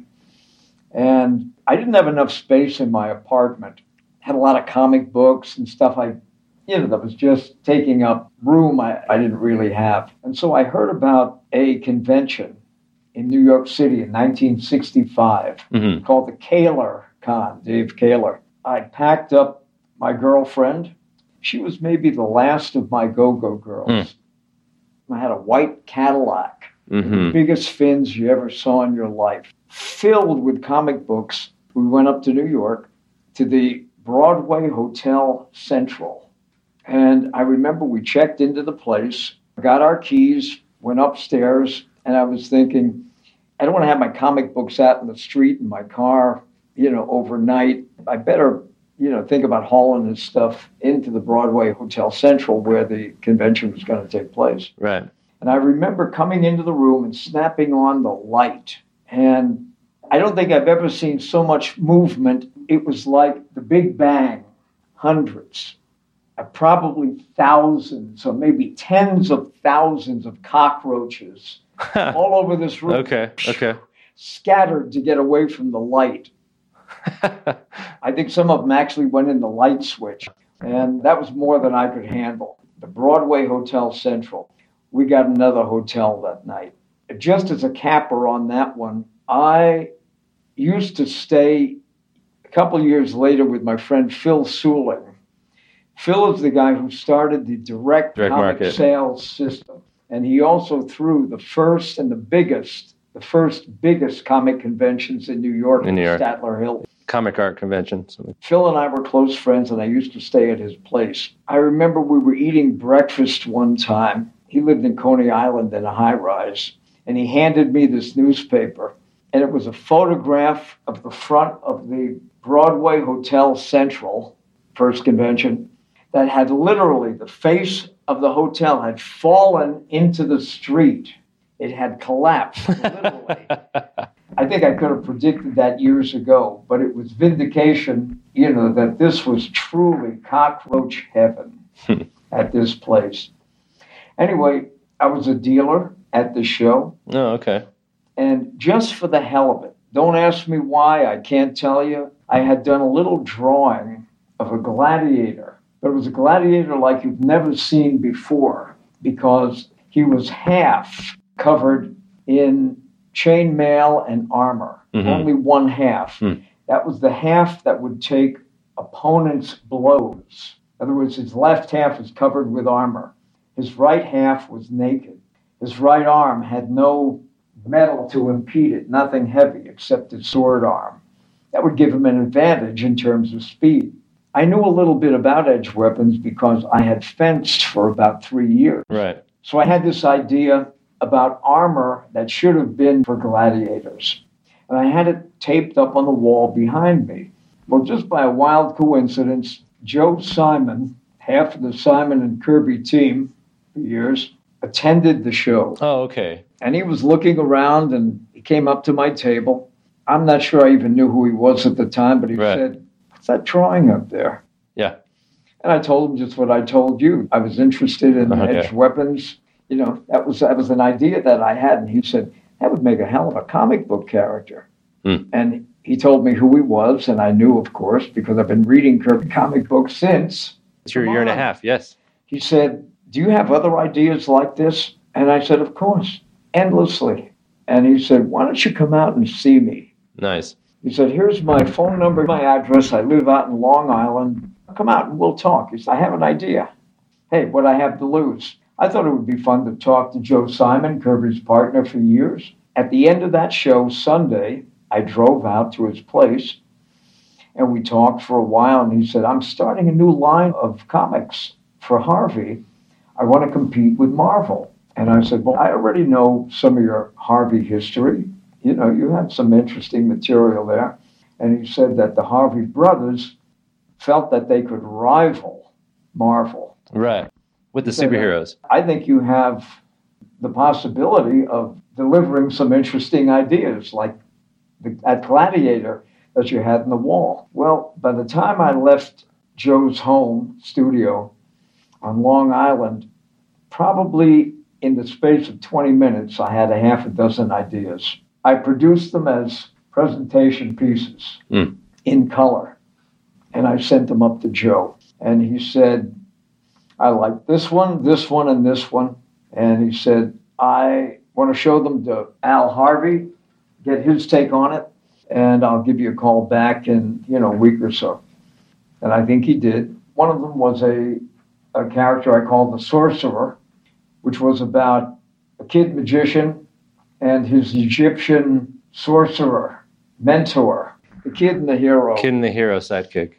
And I didn't have enough space in my apartment. Had a lot of comic books and stuff I, you know, that was just taking up room I, I didn't really have. And so I heard about a convention in New York City in nineteen sixty-five mm-hmm. called the Kaler Con, Dave Kaler. I packed up my girlfriend. She was maybe the last of my go-go girls. Mm. I had a white Cadillac, mm-hmm. the biggest fins you ever saw in your life, filled with comic books. We went up to New York to the Broadway Hotel Central. And I remember we checked into the place, got our keys, went upstairs, and I was thinking, I don't want to have my comic books out in the street in my car, you know, overnight. I better, you know, think about hauling this stuff into the Broadway Hotel Central where the convention was going to take place. Right. And I remember coming into the room and snapping on the light. And I don't think I've ever seen so much movement. It was like the Big Bang, hundreds, uh, probably thousands or maybe tens of thousands of cockroaches all over this room. Okay, okay. Scattered to get away from the light. I think some of them actually went in the light switch. And that was more than I could handle. The Broadway Hotel Central. we got another hotel that night. Just as a capper on that one, I used to stay a couple years later with my friend Phil Suling. Phil is the guy who started the direct, direct comic market sales system. And he also threw the first and the biggest, the first biggest comic conventions in New York, in New York. Statler Hill. Comic art convention. Phil and I were close friends, and I used to stay at his place. I remember we were eating breakfast one time. He lived in Coney Island in a high-rise, and he handed me this newspaper, and it was a photograph of the front of the Broadway Hotel Central, first convention, that had literally, the face of the hotel had fallen into the street. It had collapsed, literally. I think I could have predicted that years ago, but it was vindication, you know, that this was truly cockroach heaven at this place. Anyway, I was a dealer at the show. Oh, okay. And just for the hell of it, don't ask me why, I can't tell you, I had done a little drawing of a gladiator. But it was a gladiator like you've never seen before, because he was half covered in chainmail and armor, mm-hmm. only one half. Mm. That was the half that would take opponents' blows. In other words, his left half was covered with armor. His right half was naked. His right arm had no metal to impede it, nothing heavy except his sword arm. That would give him an advantage in terms of speed. I knew a little bit about edge weapons because I had fenced for about three years. Right. So I had this idea about armor that should have been for gladiators. And I had it taped up on the wall behind me. Well, just by a wild coincidence, Joe Simon, half of the Simon and Kirby team for years, attended the show. Oh, okay. And he was looking around, and he came up to my table. I'm not sure I even knew who he was at the time, but he right. said, "What's that drawing up there?" Yeah. And I told him just what I told you. I was interested in okay. edge weapons. You know, that was that was an idea that I had. And he said, "That would make a hell of a comic book character." Hmm. And he told me who he was, and I knew, of course, because I've been reading Kirby comic books since. It's your year and a half, yes. He said, "Do you have other ideas like this?" And I said, "Of course, endlessly." And he said, "Why don't you come out and see me?" Nice. He said, "Here's my phone number, my address. I live out in Long Island. Come out and we'll talk." He said, "I have an idea. Hey, what I have to lose?" I thought it would be fun to talk to Joe Simon, Kirby's partner for years. At the end of that show, Sunday, I drove out to his place, and we talked for a while, and he said, "I'm starting a new line of comics for Harvey. I want to compete with Marvel." And I said, "Well, I already know some of your Harvey history. You know, you had some interesting material there." And he said that the Harvey brothers felt that they could rival Marvel. Right. With the superheroes. I think you have the possibility of delivering some interesting ideas, like the, that gladiator that you had in the wall. Well, by the time I left Joe's home studio on Long Island, probably in the space of twenty minutes, I had a half a dozen ideas. I produced them as presentation pieces mm. in color, and I sent them up to Joe. And he said, "I like this one, this one, and this one." And he said, "I want to show them to Al Harvey, get his take on it, and I'll give you a call back in, you know, a week or so." And I think he did. One of them was a, a character I called the Sorcerer, which was about a kid magician and his Egyptian sorcerer, mentor, the kid and the hero. Kid and the hero sidekick.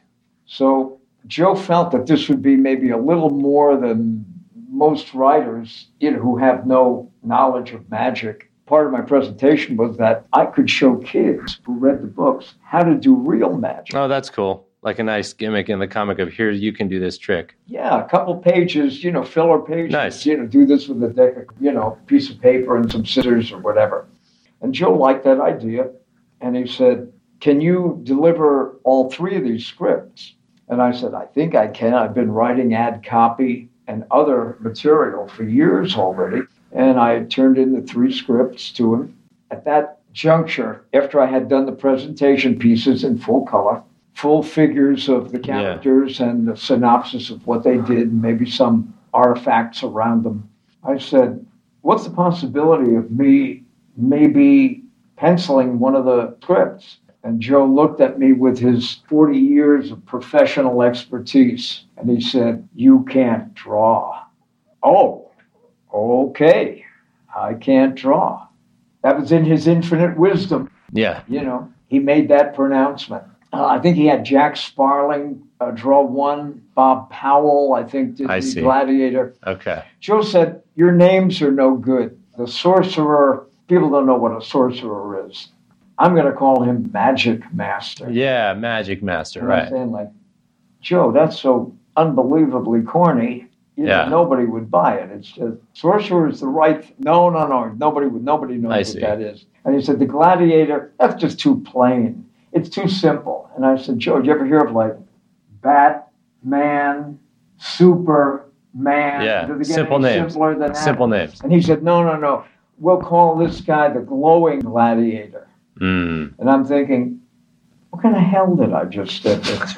So Joe felt that this would be maybe a little more than most writers, you know, who have no knowledge of magic. Part of my presentation was that I could show kids who read the books how to do real magic. Oh, that's cool. Like a nice gimmick in the comic of, here, you can do this trick. Yeah, a couple pages, you know, filler pages. Nice. You know, do this with a deck of, you know, piece of paper and some scissors or whatever. And Joe liked that idea. And he said, "Can you deliver all three of these scripts?" And I said, "I think I can. I've been writing ad copy and other material for years already." And I turned in the three scripts to him. At that juncture, after I had done the presentation pieces in full color, full figures of the characters yeah. and the synopsis of what they did, and maybe some artifacts around them, I said, what's the possibility of me maybe penciling one of the scripts? And Joe looked at me with his forty years of professional expertise, and he said, you can't draw. Oh, okay, I can't draw. That was in his infinite wisdom. Yeah. You know, he made that pronouncement. Uh, I think he had Jack Sparling uh, draw one. Bob Powell, I think, did I the see. Gladiator. Okay. Joe said, your names are no good. The sorcerer, people don't know what a sorcerer is. I'm going to call him Magic Master. Yeah, Magic Master, and right. I'm saying, like, Joe, that's so unbelievably corny. You know, Yeah. nobody would buy it. It's just, sorcerer is the right, th- no, no, no, nobody would, nobody knows I what see. that is. And he said, the Gladiator, that's just too plain. It's too simple. And I said, Joe, did you ever hear of, like, Batman, Superman? Yeah, Does it get simple any names. simpler than that? Simple names. And he said, no, no, no. We'll call this guy the glowing gladiator. Mm. And I'm thinking, what kind of hell did I just step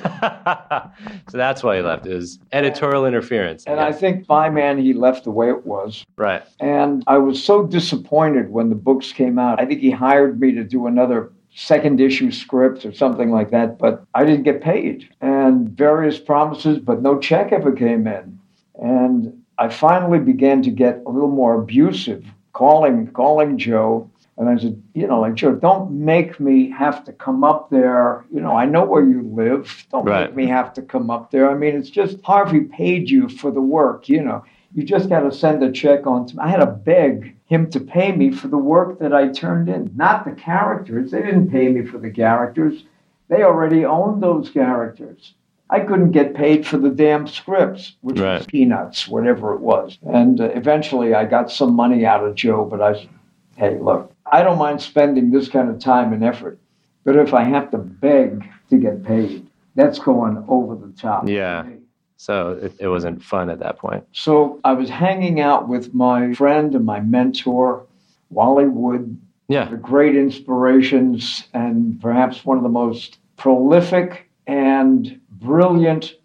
into? So that's why he left, is editorial interference. And I think by man, he left the way it was. Right. And I was so disappointed when the books came out. I think he hired me to do another second issue script or something like that, but I didn't get paid. And various promises, but no check ever came in. And I finally began to get a little more abusive, calling calling Joe. And I said, you know, like, Joe, don't make me have to come up there. You know, I know where you live. Don't Right. make me have to come up there. I mean, it's just Harvey paid you for the work, you know. You just got to send a check on to me. I had to beg him to pay me for the work that I turned in, not the characters. They didn't pay me for the characters. They already owned those characters. I couldn't get paid for the damn scripts, which Right. was peanuts, whatever it was. And uh, eventually I got some money out of Joe, but I said, hey, look, I don't mind spending this kind of time and effort, but if I have to beg to get paid, that's going over the top. Yeah. So it, it wasn't fun at that point. So I was hanging out with my friend and my mentor, Wally Wood, Yeah. the great inspirations and perhaps one of the most prolific and brilliant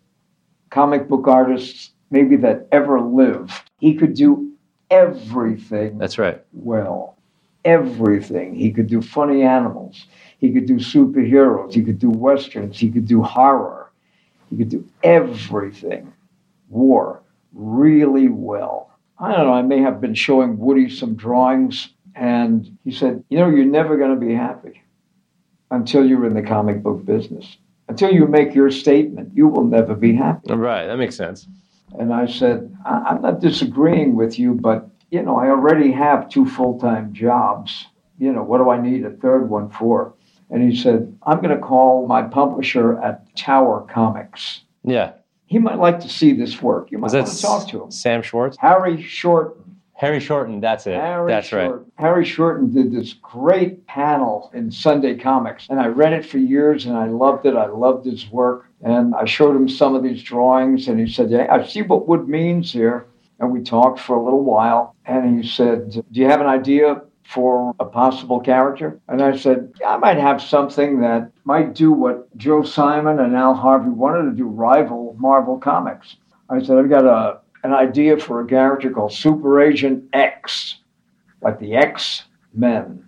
comic book artists maybe that ever lived. He could do everything That's right. well. Everything. He could do funny animals. He could do superheroes. He could do westerns. He could do horror. He could do everything. War really well. I don't know, I may have been showing Woody some drawings, and he said, you know, you're never going to be happy until you're in the comic book business. Until you make your statement, you will never be happy. Right. That makes sense. And I said, I- I'm not disagreeing with you, but, you know, I already have two full-time jobs. You know, what do I need a third one for? And he said, I'm going to call my publisher at Tower Comics. Yeah. He might like to see this work. You might Was that want to talk to him. Sam Schwartz? Harry Shorten. Harry Shorten. That's it. Harry That's right. Shorten. Harry Shorten did this great panel in Sunday Comics, and I read it for years, and I loved it. I loved his work, and I showed him some of these drawings, and he said, yeah, I see what Wood means here. And we talked for a little while, and he said, do you have an idea for a possible character? And I said, yeah, I might have something that might do what Joe Simon and Al Harvey wanted to do, rival Marvel Comics. I said, I've got a an idea for a character called Super Agent X, like the X-Men,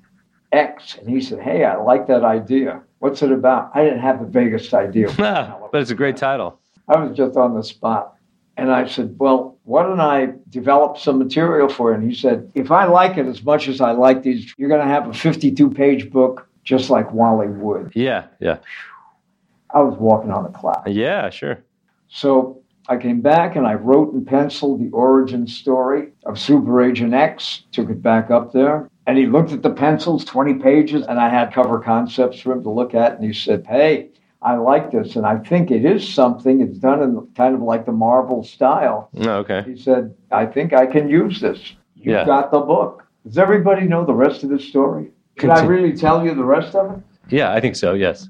X. And he said, hey, I like that idea. What's it about? I didn't have the vaguest idea. But it's a great title. I was just on the spot. And I said, well, why don't I develop some material for you? And he said, if I like it as much as I like these, you're going to have a fifty-two page book just like Wally Wood. Yeah. Yeah. I was walking on a cloud. Yeah, sure. So I came back and I wrote in pencil the origin story of Super Agent X, took it back up there. And he looked at the pencils, twenty pages, and I had cover concepts for him to look at. And he said, hey, I like this, and I think it is something. It's done in kind of like the Marvel style. Oh, okay. He said, I think I can use this. You Yeah. got the book. Does everybody know the rest of the story? Can I really tell you the rest of it? Yeah, I think so, yes.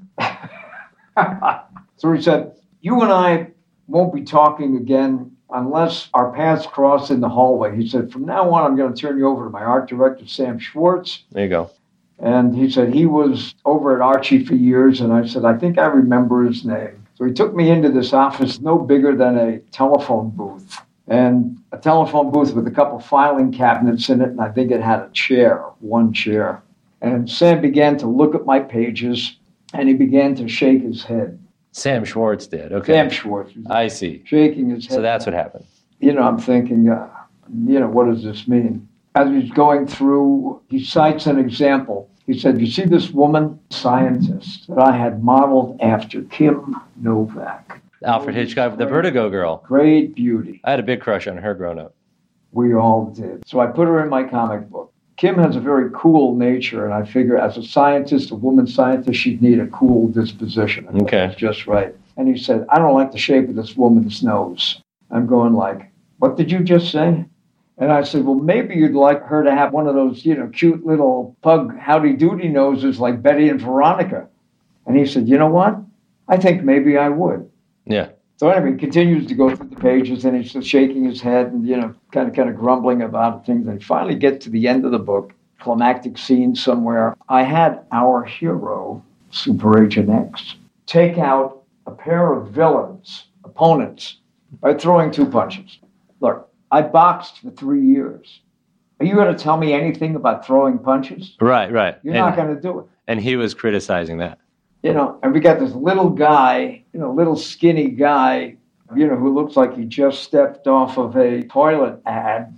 So he said, you and I won't be talking again unless our paths cross in the hallway. He said, from now on, I'm going to turn you over to my art director, Sam Schwartz. There you go. And he said he was over at Archie for years. And I said, I think I remember his name. So he took me into this office, no bigger than a telephone booth. And a telephone booth with a couple filing cabinets in it, and I think it had a chair, one chair. And Sam began to look at my pages, and he began to shake his head. Sam Schwartz did, okay. Sam Schwartz. I see. Shaking his head. So that's what happened. You know, I'm thinking, uh, you know, what does this mean? As he's going through, he cites an example. He said, you see this woman, scientist, that I had modeled after Kim Novak. Alfred Hitchcock, the Vertigo girl. Great beauty. I had a big crush on her growing up. We all did. So I put her in my comic book. Kim has a very cool nature, and I figure as a scientist, a woman scientist, she'd need a cool disposition. I okay. That's just right. And he said, I don't like the shape of this woman's nose. I'm going like, what did you just say? And I said, well, maybe you'd like her to have one of those, you know, cute little pug howdy-doody noses like Betty and Veronica. And he said, you know what? I think maybe I would. Yeah. So anyway, he continues to go through the pages, and he's just shaking his head and, you know, kind of kind of grumbling about things. And finally get to the end of the book, climactic scene somewhere. I had our hero, Super Agent X, take out a pair of villains, opponents, by throwing two punches. Look, I boxed for three years. Are you going to tell me anything about throwing punches? Right, right. You're and, not going to do it. And he was criticizing that. You know, and we got this little guy, you know, little skinny guy, you know, who looks like he just stepped off of a toilet ad.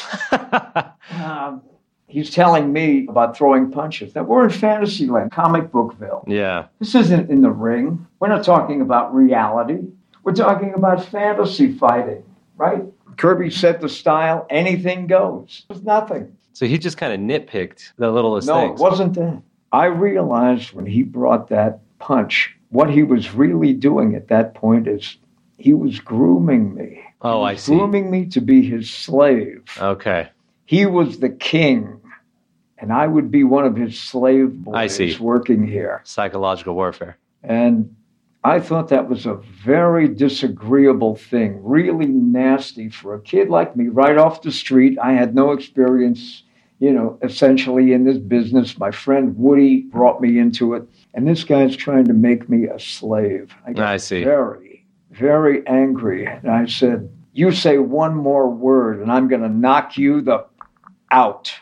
um, he's telling me about throwing punches. Now, we're in Fantasyland, comic bookville. Yeah. This isn't in the ring. We're not talking about reality. We're talking about fantasy fighting, right? Kirby set the style. Anything goes. There's nothing. So he just kind of nitpicked the littlest no, things. No, it wasn't that. I realized when he brought that punch, what he was really doing at that point is he was grooming me. Oh, I see. Grooming me to be his slave. Okay. He was the king, and I would be one of his slave boys I see. working here. Psychological warfare. And I thought that was a very disagreeable thing, really nasty for a kid like me, right off the street. I had no experience, you know, essentially in this business. My friend Woody brought me into it, and this guy's trying to make me a slave. I got I see. very, very angry. And I said, you say one more word, and I'm going to knock you the out.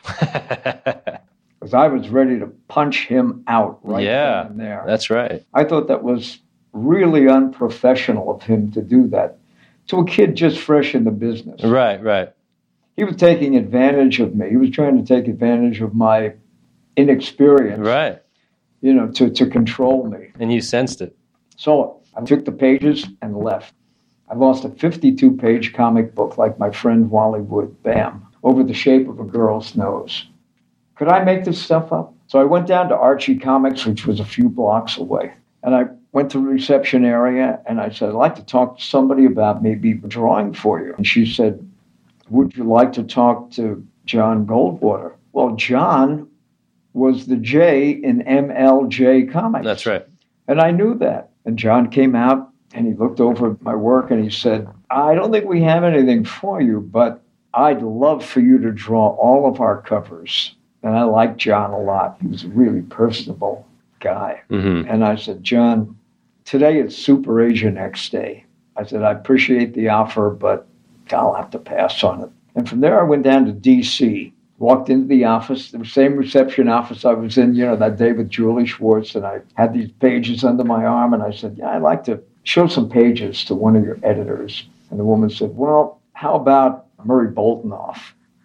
Because I was ready to punch him out right yeah, then and there. That's right. I thought that was really unprofessional of him to do that to a kid just fresh in the business. Right, right. He was taking advantage of me. He was trying to take advantage of my inexperience. Right. You know, to, to control me. And you sensed it. So I took the pages and left. I lost a fifty-two page comic book like my friend Wally Wood, bam, over the shape of a girl's nose. Could I make this stuff up? So I went down to Archie Comics, which was a few blocks away. And I went to the reception area, and I said, I'd like to talk to somebody about maybe drawing for you. And she said, would you like to talk to John Goldwater? Well, John was the J in M L J Comics. That's right. And I knew that. And John came out, and he looked over my work, and he said, I don't think we have anything for you, but I'd love for you to draw all of our covers. And I liked John a lot. He was a really personable guy. Mm-hmm. And I said, John, today it's Super Agent X Day. I said, I appreciate the offer, but I'll have to pass on it. And from there, I went down to D C, walked into the office, the same reception office I was in, you know, that day with Julie Schwartz, and I had these pages under my arm, and I said, yeah, I'd like to show some pages to one of your editors. And the woman said, well, how about Murray Boltinoff?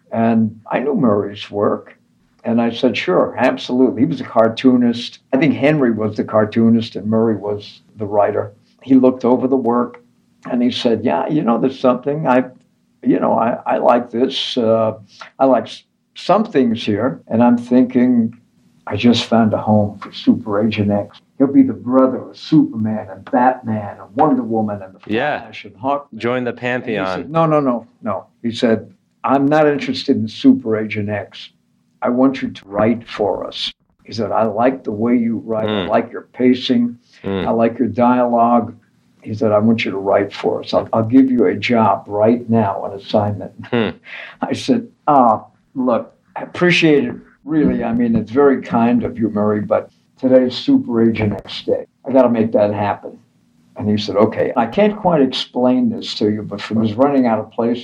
And I knew Murray's work. And I said, sure, absolutely. He was a cartoonist. I think Henry was the cartoonist and Murray was the writer. He looked over the work and he said, yeah, you know, there's something. I, you know, I, I like this. Uh, I like some things here. And I'm thinking, I just found a home for Super Agent X. He'll be the brother of Superman and Batman and Wonder Woman and the Flash yeah. and Hawkman. Join the pantheon. He said, no, no, no, no. He said, I'm not interested in Super Agent X. I want you to write for us. He said, I like the way you write. Mm. I like your pacing. Mm. I like your dialogue. He said, I want you to write for us. I'll, I'll give you a job right now, an assignment. Mm. I said, oh, look, I appreciate it. Really, I mean, it's very kind of you, Murray, but today's Super Agent X Day. I got to make that happen. And he said, okay. I can't quite explain this to you, but from his running out of places,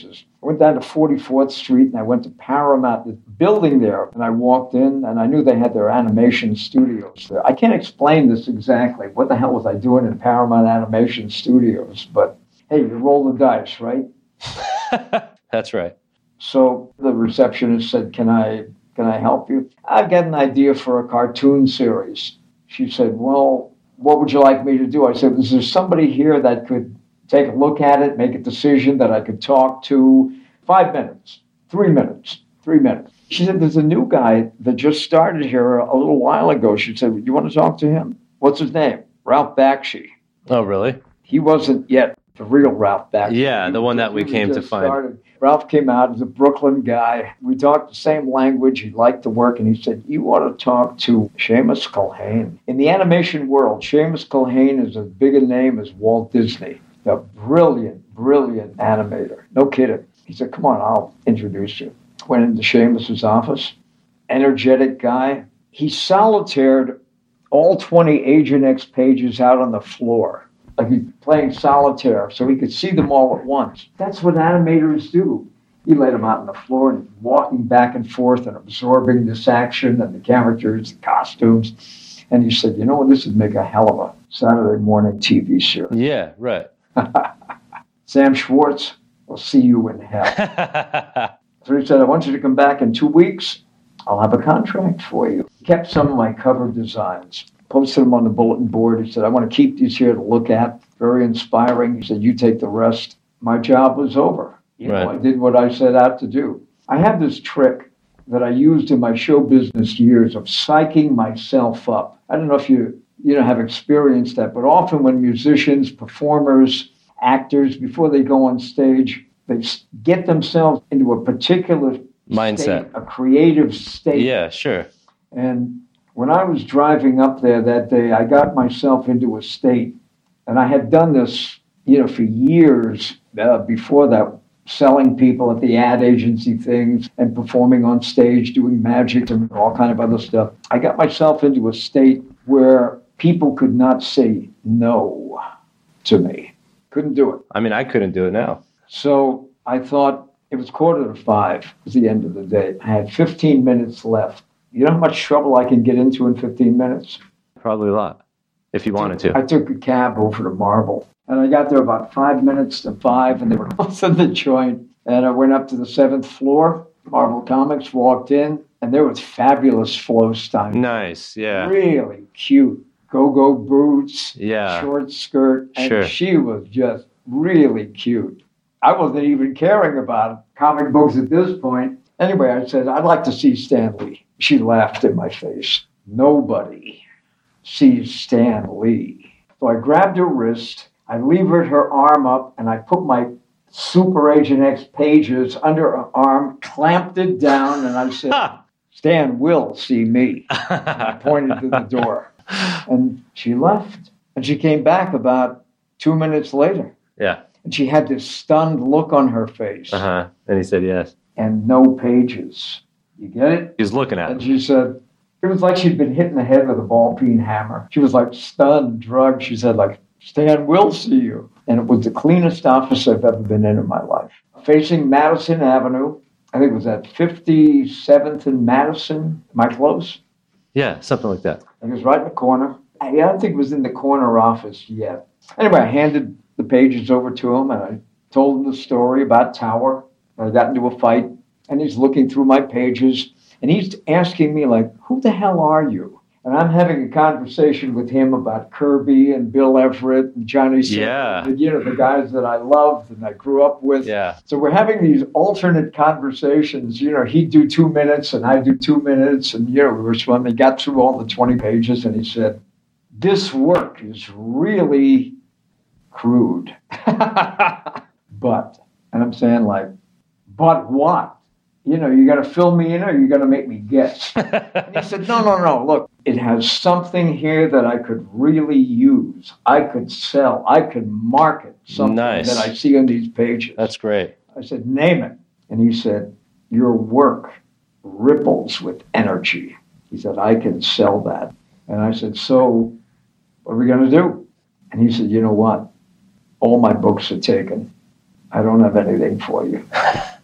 I went down to forty-fourth Street and I went to Paramount, the building there, and I walked in and I knew they had their animation studios there. I can't explain this exactly. What the hell was I doing in Paramount Animation Studios? But hey, you roll the dice, right? That's right. So the receptionist said, can I, can I help you? I've got an idea for a cartoon series. She said, well, what would you like me to do? I said, is there somebody here that could take a look at it, make a decision that I could talk to? Five minutes, three minutes, three minutes. She said, there's a new guy that just started here a little while ago. She said, you want to talk to him? What's his name? Ralph Bakshi. Oh, really? He wasn't yet the real Ralph Bakshi. Yeah, the one that we came to find. Started. Ralph came out as a Brooklyn guy. We talked the same language. He liked the work, and he said, you ought to talk to Seamus Culhane. In the animation world, Seamus Culhane is as big a name as Walt Disney. A brilliant, brilliant animator. No kidding. He said, come on, I'll introduce you. Went into Seamus's office. Energetic guy. He solitaired all twenty Agent X pages out on the floor. Like he's playing solitaire, so he could see them all at once. That's what animators do. He laid them out on the floor and walking back and forth and absorbing this action and the characters, the costumes. And he said, you know what, this would make a hell of a Saturday morning T V series. Yeah, right. Sam Schwartz, I'll see you in hell. So he said, I want you to come back in two weeks. I'll have a contract for you. He kept some of my cover designs, posted them on the bulletin board. He said, I want to keep these here to look at. Very inspiring. He said, you take the rest. My job was over. You know, Right. I did what I set out to do. I have this trick that I used in my show business years of psyching myself up. I don't know if you, you know, have experienced that, but often when musicians, performers, actors, before they go on stage, they s- get themselves into a particular Mindset. state, a creative state. Yeah, sure. And when I was driving up there that day, I got myself into a state, and I had done this, you know, for years uh, before that, selling people at the ad agency things and performing on stage, doing magic and all kind of other stuff. I got myself into a state where people could not say no to me. Couldn't do it. I mean, I couldn't do it now. So I thought it was quarter to five. It was the end of the day. I had fifteen minutes left. You know how much trouble I can get into in fifteen minutes? Probably a lot, if you wanted to. I took a cab over to Marble, and I got there about five minutes to five, and they were closing the joint. And I went up to the seventh floor. Marvel Comics, walked in, and there was fabulous Flo Stein. Nice, yeah. Really cute. Go-go boots, Yeah. short skirt, and Sure. she was just really cute. I wasn't even caring about comic books at this point. Anyway, I said, I'd like to see Stan Lee. She laughed in my face. Nobody sees Stan Lee. So I grabbed her wrist, I levered her arm up, and I put my Super Agent X pages under her arm, clamped it down, and I said, Stan will see me. I pointed to the door. And she left. And she came back about two minutes later. Yeah. And she had this stunned look on her face. Uh-huh. And he said yes. And no pages. You get it? He was looking at And him. she said, it was like she'd been hit in the head with a ball peen hammer. She was like stunned, drugged. She said, like, Stan will see you. And it was the cleanest office I've ever been in in my life. Facing Madison Avenue. I think it was at fifty-seventh and Madison. Am I close? Yeah, something like that. It was right in the corner. I don't think it was in the corner office yet. Anyway, I handed the pages over to him, and I told him the story about Tower. I got into a fight, and he's looking through my pages, and he's asking me, like, who the hell are you? And I'm having a conversation with him about Kirby and Bill Everett and Johnny Silver, Yeah. and, you know, the guys that I loved and I grew up with. Yeah. So we're having these alternate conversations. You know, he'd do two minutes and I'd do two minutes. And, you know, we were when we got through all the twenty pages, and he said, this work is really crude. But, and I'm saying, like, but what? You know, you got to fill me in or you got to make me guess. And he said, no, no, no, look, it has something here that I could really use. I could sell. I could market something Nice. that I see on these pages. That's great. I said, name it. And he said, your work ripples with energy. He said, I can sell that. And I said, so what are we going to do? And he said, you know what? All my books are taken. I don't have anything for you.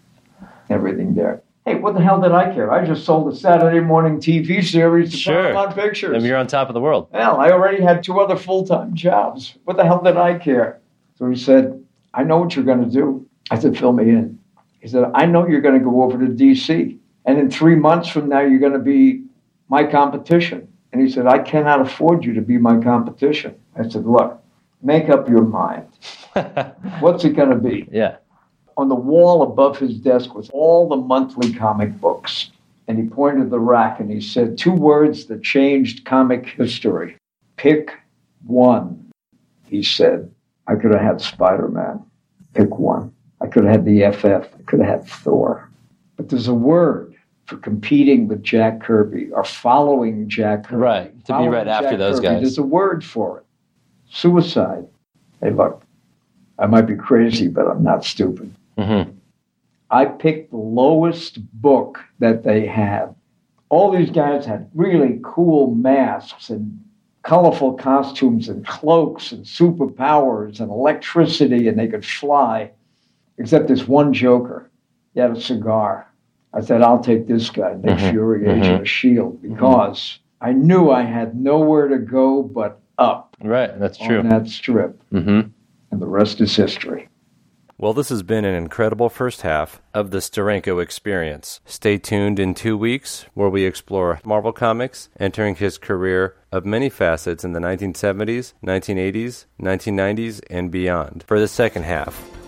everything there. Hey, what the hell did I care? I just sold a Saturday morning T V series to Sure. Paramount Pictures. And you're on top of the world. Hell, I already had two other full-time jobs. What the hell did I care? So he said, I know what you're going to do. I said, fill me in. He said, I know you're going to go over to D C, and in three months from now, you're going to be my competition. And he said, I cannot afford you to be my competition. I said, look, make up your mind. What's it going to be? Yeah. On the wall above his desk was all the monthly comic books. And he pointed to the rack and he said two words that changed comic history. Pick one. He said, I could have had Spider-Man. Pick one. I could have had the F F. I could have had Thor. But there's a word for competing with Jack Kirby or following Jack Kirby. Right, to be right after those guys. There's a word for it. Suicide. Hey, look, I might be crazy, but I'm not stupid. Mm-hmm. I picked the lowest book that they had. All these guys had really cool masks and colorful costumes and cloaks and superpowers and electricity, and they could fly, except this one joker. He had a cigar. I said, I'll take this guy, Nick Mm-hmm. Fury, Mm-hmm. Agent of S H I E L D, because mm-hmm. I knew I had nowhere to go but up. Right, that's true. On that strip. Mm-hmm. And the rest is history. Well, this has been an incredible first half of the Steranko experience. Stay tuned in two weeks where we explore Marvel Comics, entering his career of many facets in the nineteen seventies, nineteen eighties, nineteen nineties, and beyond for the second half